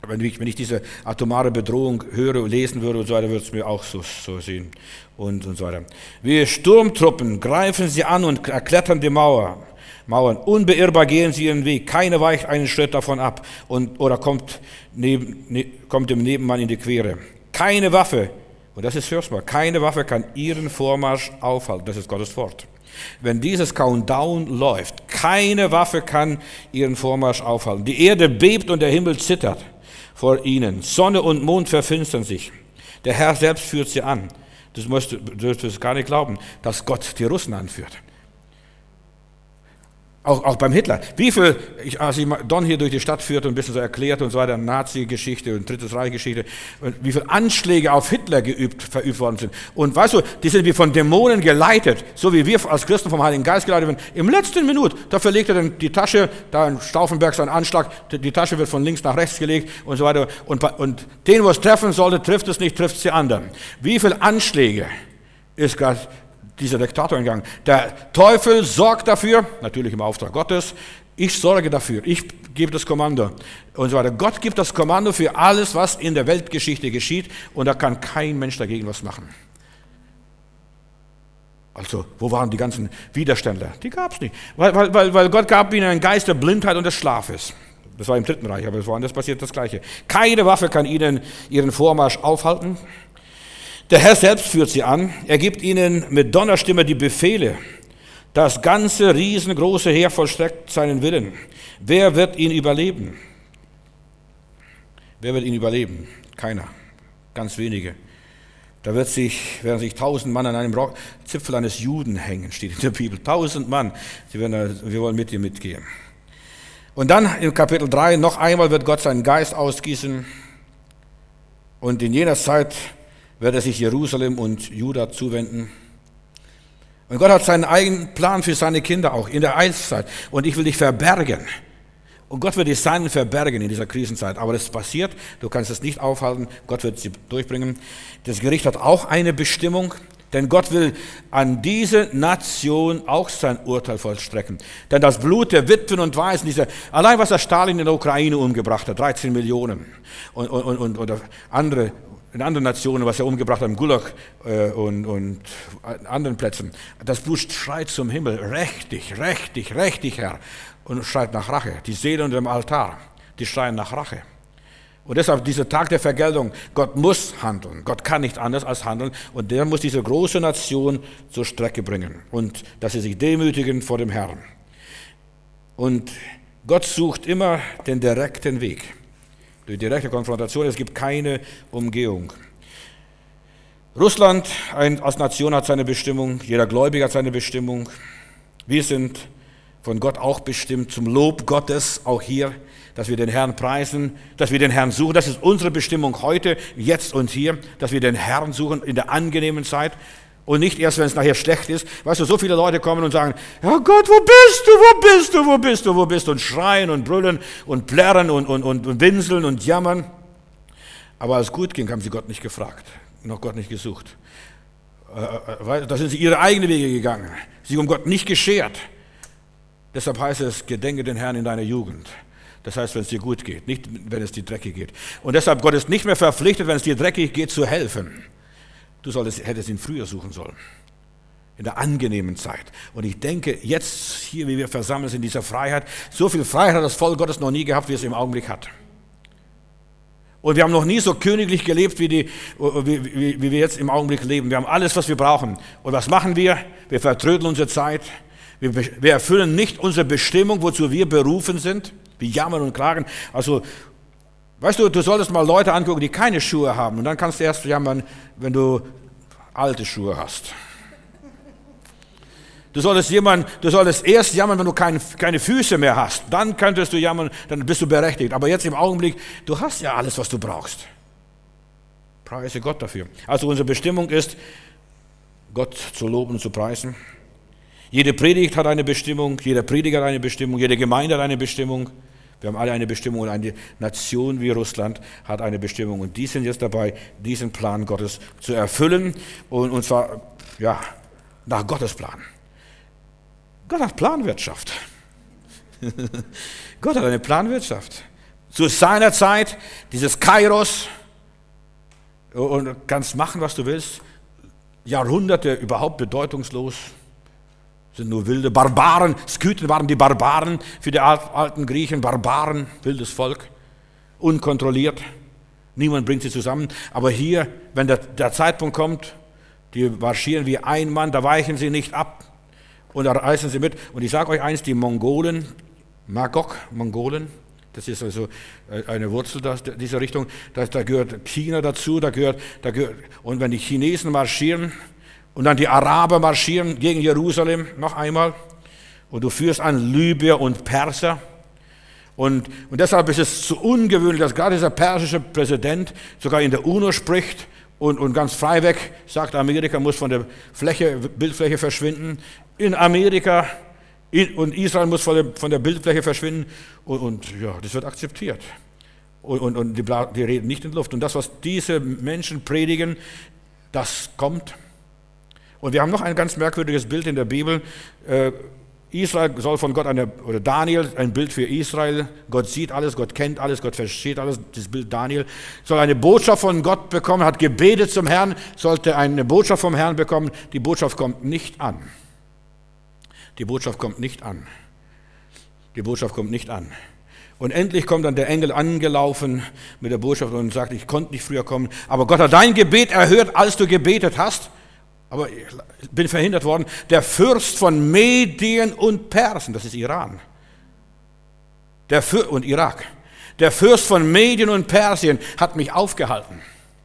Wenn ich, wenn ich diese atomare Bedrohung höre, lesen würde und so weiter, würde es mir auch so, so sehen und, und so weiter. Wie Sturmtruppen greifen sie an und erklettern die Mauer. Mauern. Unbeirrbar gehen sie ihren Weg. Keine weicht einen Schritt davon ab und, oder kommt, neben, ne, kommt dem Nebenmann in die Quere. Keine Waffe, und das ist hörbar, keine Waffe kann ihren Vormarsch aufhalten. Das ist Gottes Wort. Wenn dieses Countdown läuft, keine Waffe kann ihren Vormarsch aufhalten. Die Erde bebt und der Himmel zittert vor ihnen. Sonne und Mond verfinstern sich. Der Herr selbst führt sie an. Das musst du, du dürftest gar nicht glauben, dass Gott die Russen anführt. Auch, auch beim Hitler. Wie viel, ich, als ich Don hier durch die Stadt führte und ein bisschen so erklärt und so weiter, Nazi-Geschichte und Drittes Reich-Geschichte, wie viele Anschläge auf Hitler geübt, verübt worden sind. Und weißt du, die sind wie von Dämonen geleitet, so wie wir als Christen vom Heiligen Geist geleitet werden. Im letzten Minute, da verlegt er dann die Tasche, da in Stauffenberg sein Anschlag, die Tasche wird von links nach rechts gelegt und so weiter. Und, und den, wo es treffen sollte, trifft es nicht, trifft es die anderen. Wie viele Anschläge ist gerade dieser Diktator gegangen. Der Teufel sorgt dafür, natürlich im Auftrag Gottes, ich sorge dafür, ich gebe das Kommando und so weiter. Gott gibt das Kommando für alles, was in der Weltgeschichte geschieht und da kann kein Mensch dagegen was machen. Also, wo waren die ganzen Widerständler? Die gab es nicht, weil, weil, weil, weil Gott gab ihnen einen Geist der Blindheit und des Schlafes. Das war im Dritten Reich, aber woanders passiert das Gleiche. Keine Waffe kann ihnen ihren Vormarsch aufhalten. Der Herr selbst führt sie an, er gibt ihnen mit Donnerstimme die Befehle. Das ganze riesengroße Heer vollstreckt seinen Willen. Wer wird ihn überleben? Wer wird ihn überleben? Keiner, ganz wenige. Da wird sich, werden sich tausend Mann an einem Zipfel eines Juden hängen, steht in der Bibel. Tausend Mann, sie werden, wir wollen mit dir mitgehen. Und dann im Kapitel drei, noch einmal wird Gott seinen Geist ausgießen und in jener Zeit wird er sich Jerusalem und Juda zuwenden. Und Gott hat seinen eigenen Plan für seine Kinder auch in der Eiszeit. Und ich will dich verbergen. Und Gott wird die Seinen verbergen in dieser Krisenzeit. Aber das passiert, du kannst es nicht aufhalten, Gott wird sie durchbringen. Das Gericht hat auch eine Bestimmung, denn Gott will an diese Nation auch sein Urteil vollstrecken. Denn das Blut der Witwen und Waisen, diese, allein was der Stalin in der Ukraine umgebracht hat, dreizehn Millionen und, und, und, und andere in anderen Nationen, was er umgebracht hat, im Gulag äh, und, und an anderen Plätzen. Das Blut schreit zum Himmel, rechtig, rechtig, rechtig, Herr, und schreit nach Rache. Die Seele unter dem Altar, die schreien nach Rache. Und deshalb dieser Tag der Vergeltung, Gott muss handeln, Gott kann nicht anders als handeln und der muss diese große Nation zur Strecke bringen und dass sie sich demütigen vor dem Herrn. Und Gott sucht immer den direkten Weg. Durch direkte Konfrontation, es gibt keine Umgehung. Russland als Nation hat seine Bestimmung, jeder Gläubige hat seine Bestimmung. Wir sind von Gott auch bestimmt zum Lob Gottes, auch hier, dass wir den Herrn preisen, dass wir den Herrn suchen. Das ist unsere Bestimmung heute, jetzt und hier, dass wir den Herrn suchen in der angenehmen Zeit und nicht erst, wenn es nachher schlecht ist. Weißt du, so viele Leute kommen und sagen, ja Gott, wo bist du, wo bist du, wo bist du, wo bist du? Und schreien und brüllen und plärren und, und, und, und winseln und jammern. Aber als es gut ging, haben sie Gott nicht gefragt, noch Gott nicht gesucht. Da sind sie ihre eigenen Wege gegangen, sie um Gott nicht geschert. Deshalb heißt es, gedenke den Herrn in deiner Jugend. Das heißt, wenn es dir gut geht, nicht wenn es dir dreckig geht. Und deshalb, Gott ist nicht mehr verpflichtet, wenn es dir dreckig geht, zu helfen. Du solltest, hättest ihn früher suchen sollen, in der angenehmen Zeit. Und ich denke, jetzt hier, wie wir versammelt sind, in dieser Freiheit, so viel Freiheit hat das Volk Gottes noch nie gehabt, wie es im Augenblick hat. Und wir haben noch nie so königlich gelebt, wie, die, wie, wie, wie wir jetzt im Augenblick leben. Wir haben alles, was wir brauchen. Und was machen wir? Wir vertrödeln unsere Zeit. Wir, wir erfüllen nicht unsere Bestimmung, wozu wir berufen sind. Wir jammern und klagen. Also, weißt du, du solltest mal Leute angucken, die keine Schuhe haben. Und dann kannst du erst jammern, wenn du alte Schuhe hast. Du solltest, jemand, du solltest erst jammern, wenn du kein, keine Füße mehr hast. Dann könntest du jammern, dann bist du berechtigt. Aber jetzt im Augenblick, du hast ja alles, was du brauchst. Preise Gott dafür. Also unsere Bestimmung ist, Gott zu loben und zu preisen. Jede Predigt hat eine Bestimmung, jeder Prediger hat eine Bestimmung, jede Gemeinde hat eine Bestimmung. Wir haben alle eine Bestimmung und eine Nation wie Russland hat eine Bestimmung. Und die sind jetzt dabei, diesen Plan Gottes zu erfüllen. Und, und zwar, ja, nach Gottes Plan. Gott hat Planwirtschaft. Gott hat eine Planwirtschaft. zu seiner Zeit, dieses Kairos, und kannst machen, was du willst. Jahrhunderte überhaupt bedeutungslos, sind nur wilde Barbaren. Skythen waren die Barbaren für die alten Griechen, Barbaren, wildes Volk, unkontrolliert. Niemand bringt sie zusammen. Aber hier, wenn der, der Zeitpunkt kommt, die marschieren wie ein Mann, da weichen sie nicht ab und da reißen sie mit. Und ich sage euch eins, die Mongolen, Magog, Mongolen, das ist also eine Wurzel dieser Richtung, da, da gehört China dazu, da gehört, da gehört, und wenn die Chinesen marschieren und dann die Araber marschieren gegen Jerusalem, noch einmal, und du führst an Libyer und Perser, und, und deshalb ist es so ungewöhnlich, dass gerade dieser persische Präsident sogar in der UNO spricht und, und ganz frei weg sagt, Amerika muss von der Fläche, Bildfläche verschwinden. In Amerika in, und Israel muss von der, von der Bildfläche verschwinden. Und, und ja, das wird akzeptiert. Und, und, und die, die reden nicht in Luft. Und das, was diese Menschen predigen, das kommt. Und wir haben noch ein ganz merkwürdiges Bild in der Bibel. Äh, Israel soll von Gott, eine, oder Daniel, ein Bild für Israel. Gott sieht alles, Gott kennt alles, Gott versteht alles. Das Bild Daniel soll eine Botschaft von Gott bekommen, hat gebetet zum Herrn, sollte eine Botschaft vom Herrn bekommen. Die Botschaft kommt nicht an. Die Botschaft kommt nicht an. Die Botschaft kommt nicht an. Und endlich kommt dann der Engel angelaufen mit der Botschaft und sagt, ich konnte nicht früher kommen, aber Gott hat dein Gebet erhört, als du gebetet hast. Aber ich bin verhindert worden. Der Fürst von Medien und Persien, das ist Iran, der Für- und Irak. Der Fürst von Medien und Persien hat mich aufgehalten.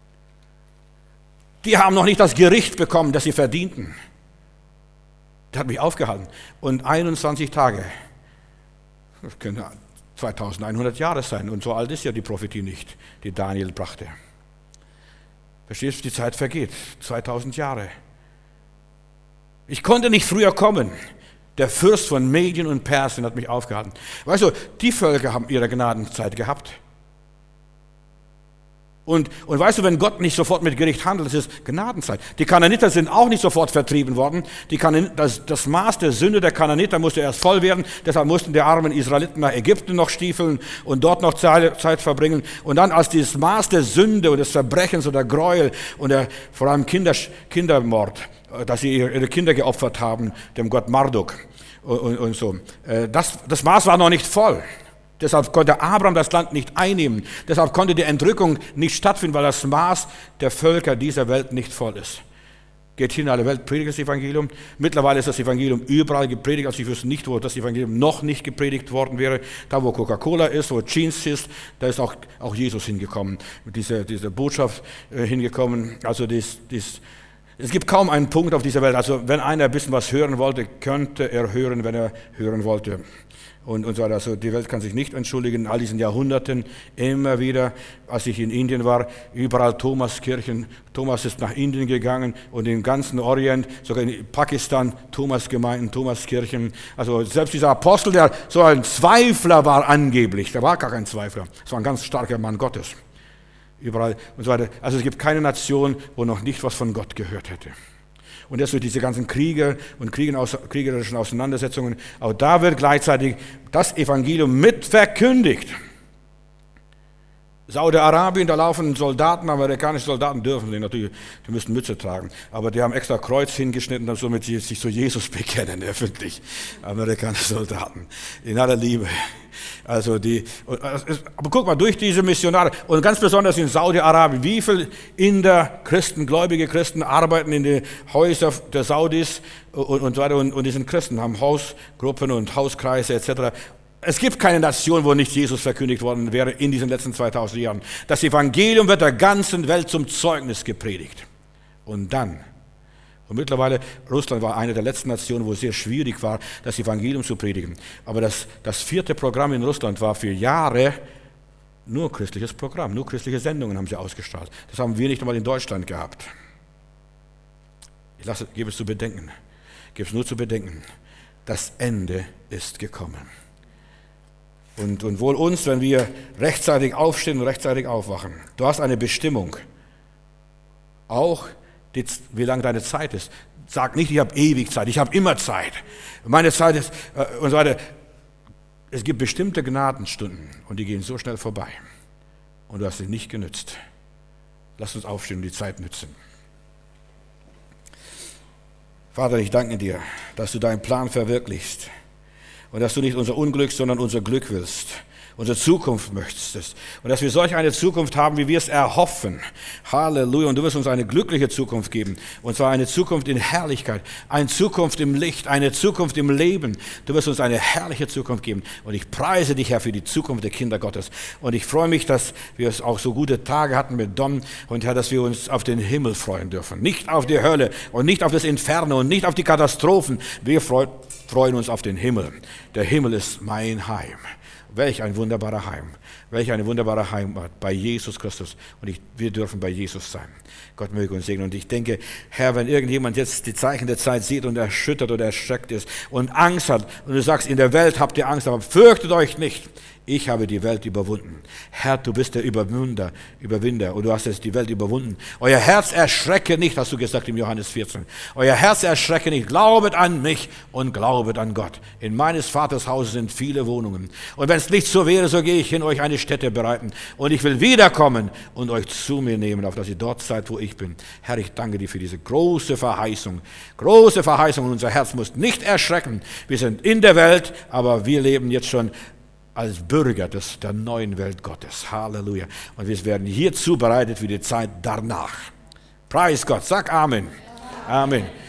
Die haben noch nicht das Gericht bekommen, das sie verdienten. Der hat mich aufgehalten. Und einundzwanzig Tage, das können zweitausendeinhundert Jahre sein. Und so alt ist ja die Prophetie nicht, die Daniel brachte. Verstehst du, die Zeit vergeht. zweitausend Jahre. Ich konnte nicht früher kommen. Der Fürst von Medien und Persien hat mich aufgehalten. Weißt du, die Völker haben ihre Gnadenzeit gehabt. Und, und weißt du, wenn Gott nicht sofort mit Gericht handelt, es ist Gnadenzeit. Die Kanaaniter sind auch nicht sofort vertrieben worden. Die Kanan- das, das Maß der Sünde der Kanaaniter musste erst voll werden. Deshalb mussten die armen Israeliten nach Ägypten noch stiefeln und dort noch Zeit, Zeit verbringen. Und dann, als dieses Maß der Sünde und des Verbrechens und der Gräuel und der, vor allem Kinder, Kindermord, dass sie ihre Kinder geopfert haben, dem Gott Marduk und, und, und so. Das, das Maß war noch nicht voll. Deshalb konnte Abraham das Land nicht einnehmen. Deshalb konnte die Entrückung nicht stattfinden, weil das Maß der Völker dieser Welt nicht voll ist. Geht hin in alle Welt, predigt das Evangelium. Mittlerweile ist das Evangelium überall gepredigt. Also ich wüsste nicht, wo das Evangelium noch nicht gepredigt worden wäre. Da, wo Coca-Cola ist, wo Jeans ist, da ist auch, auch Jesus hingekommen. Mit dieser, dieser Botschaft äh, hingekommen. Also dies, dies, es gibt kaum einen Punkt auf dieser Welt. Also wenn einer ein bisschen was hören wollte, könnte er hören, wenn er hören wollte. Und, und so weiter. Also die Welt kann sich nicht entschuldigen. In all diesen Jahrhunderten immer wieder, als ich in Indien war, überall Thomaskirchen. Thomas ist nach Indien gegangen und im ganzen Orient, sogar in Pakistan, Thomasgemeinden, Thomaskirchen. Also selbst dieser Apostel, der so ein Zweifler war angeblich, der war gar kein Zweifler. Das war ein ganz starker Mann Gottes. Überall und so weiter. Also es gibt keine Nation, wo noch nicht was von Gott gehört hätte. Und das durch diese ganzen Kriege und kriegerischen Auseinandersetzungen, auch da wird gleichzeitig das Evangelium mit verkündigt. Saudi-Arabien, da laufen Soldaten, amerikanische Soldaten dürfen sie natürlich, die müssen Mütze tragen, aber die haben extra Kreuz hingeschnitten, damit sie sich zu Jesus bekennen, öffentlich. Amerikanische Soldaten, in aller Liebe. Also die, aber guck mal, durch diese Missionare und ganz besonders in Saudi-Arabien, wie viele Inder, Christen, gläubige Christen arbeiten in den Häusern der Saudis und, und so weiter und, und die sind Christen, haben Hausgruppen und Hauskreise et cetera. Es gibt keine Nation, wo nicht Jesus verkündigt worden wäre in diesen letzten zweitausend Jahren. Das Evangelium wird der ganzen Welt zum Zeugnis gepredigt. Und dann, und mittlerweile, Russland war eine der letzten Nationen, wo es sehr schwierig war, das Evangelium zu predigen. Aber das, das vierte Programm in Russland war für Jahre nur christliches Programm, nur christliche Sendungen haben sie ausgestrahlt. Das haben wir nicht einmal in Deutschland gehabt. Ich lasse, gebe es zu bedenken, gebe es nur zu bedenken, das Ende ist gekommen. Und, und wohl uns, wenn wir rechtzeitig aufstehen und rechtzeitig aufwachen. Du hast eine Bestimmung. Auch, die, wie lange deine Zeit ist. Sag nicht, ich habe ewig Zeit, ich habe immer Zeit. Meine Zeit ist, äh, und so weiter. Es gibt bestimmte Gnadenstunden und die gehen so schnell vorbei. Und du hast sie nicht genützt. Lass uns aufstehen und die Zeit nützen. Vater, ich danke dir, dass du deinen Plan verwirklichst und dass du nicht unser Unglück, sondern unser Glück willst. Unsere Zukunft möchtest. Und dass wir solch eine Zukunft haben, wie wir es erhoffen. Halleluja. Und du wirst uns eine glückliche Zukunft geben. Und zwar eine Zukunft in Herrlichkeit. Eine Zukunft im Licht. Eine Zukunft im Leben. Du wirst uns eine herrliche Zukunft geben. Und ich preise dich, Herr, für die Zukunft der Kinder Gottes. Und ich freue mich, dass wir auch so gute Tage hatten mit Dom. Und Herr, dass wir uns auf den Himmel freuen dürfen. Nicht auf die Hölle und nicht auf das Inferno und nicht auf die Katastrophen. Wir freuen uns auf den Himmel. Der Himmel ist mein Heim. Welch ein wunderbarer Heim, welch eine wunderbare Heimat bei Jesus Christus. Und ich, wir dürfen bei Jesus sein. Gott möge uns segnen. Und ich denke, Herr, wenn irgendjemand jetzt die Zeichen der Zeit sieht und erschüttert oder erschreckt ist und Angst hat und du sagst, in der Welt habt ihr Angst, aber fürchtet euch nicht. Ich habe die Welt überwunden. Herr, du bist der Überwinder, Überwinder und du hast jetzt die Welt überwunden. Euer Herz erschrecke nicht, hast du gesagt im Johannes vierzehn. Euer Herz erschrecke nicht. Glaubet an mich und glaubet an Gott. In meines Vaters Hause sind viele Wohnungen. Und wenn es nicht so wäre, so gehe ich hin, euch eine Stätte bereiten. Und ich will wiederkommen und euch zu mir nehmen, auf dass ihr dort seid, wo ich bin. Herr, ich danke dir für diese große Verheißung. Große Verheißung. Und unser Herz muss nicht erschrecken. Wir sind in der Welt, aber wir leben jetzt schon als Bürger des, der neuen Welt Gottes. Halleluja. Und wir werden hier zubereitet für die Zeit danach. Preis Gott. Sag Amen. Amen.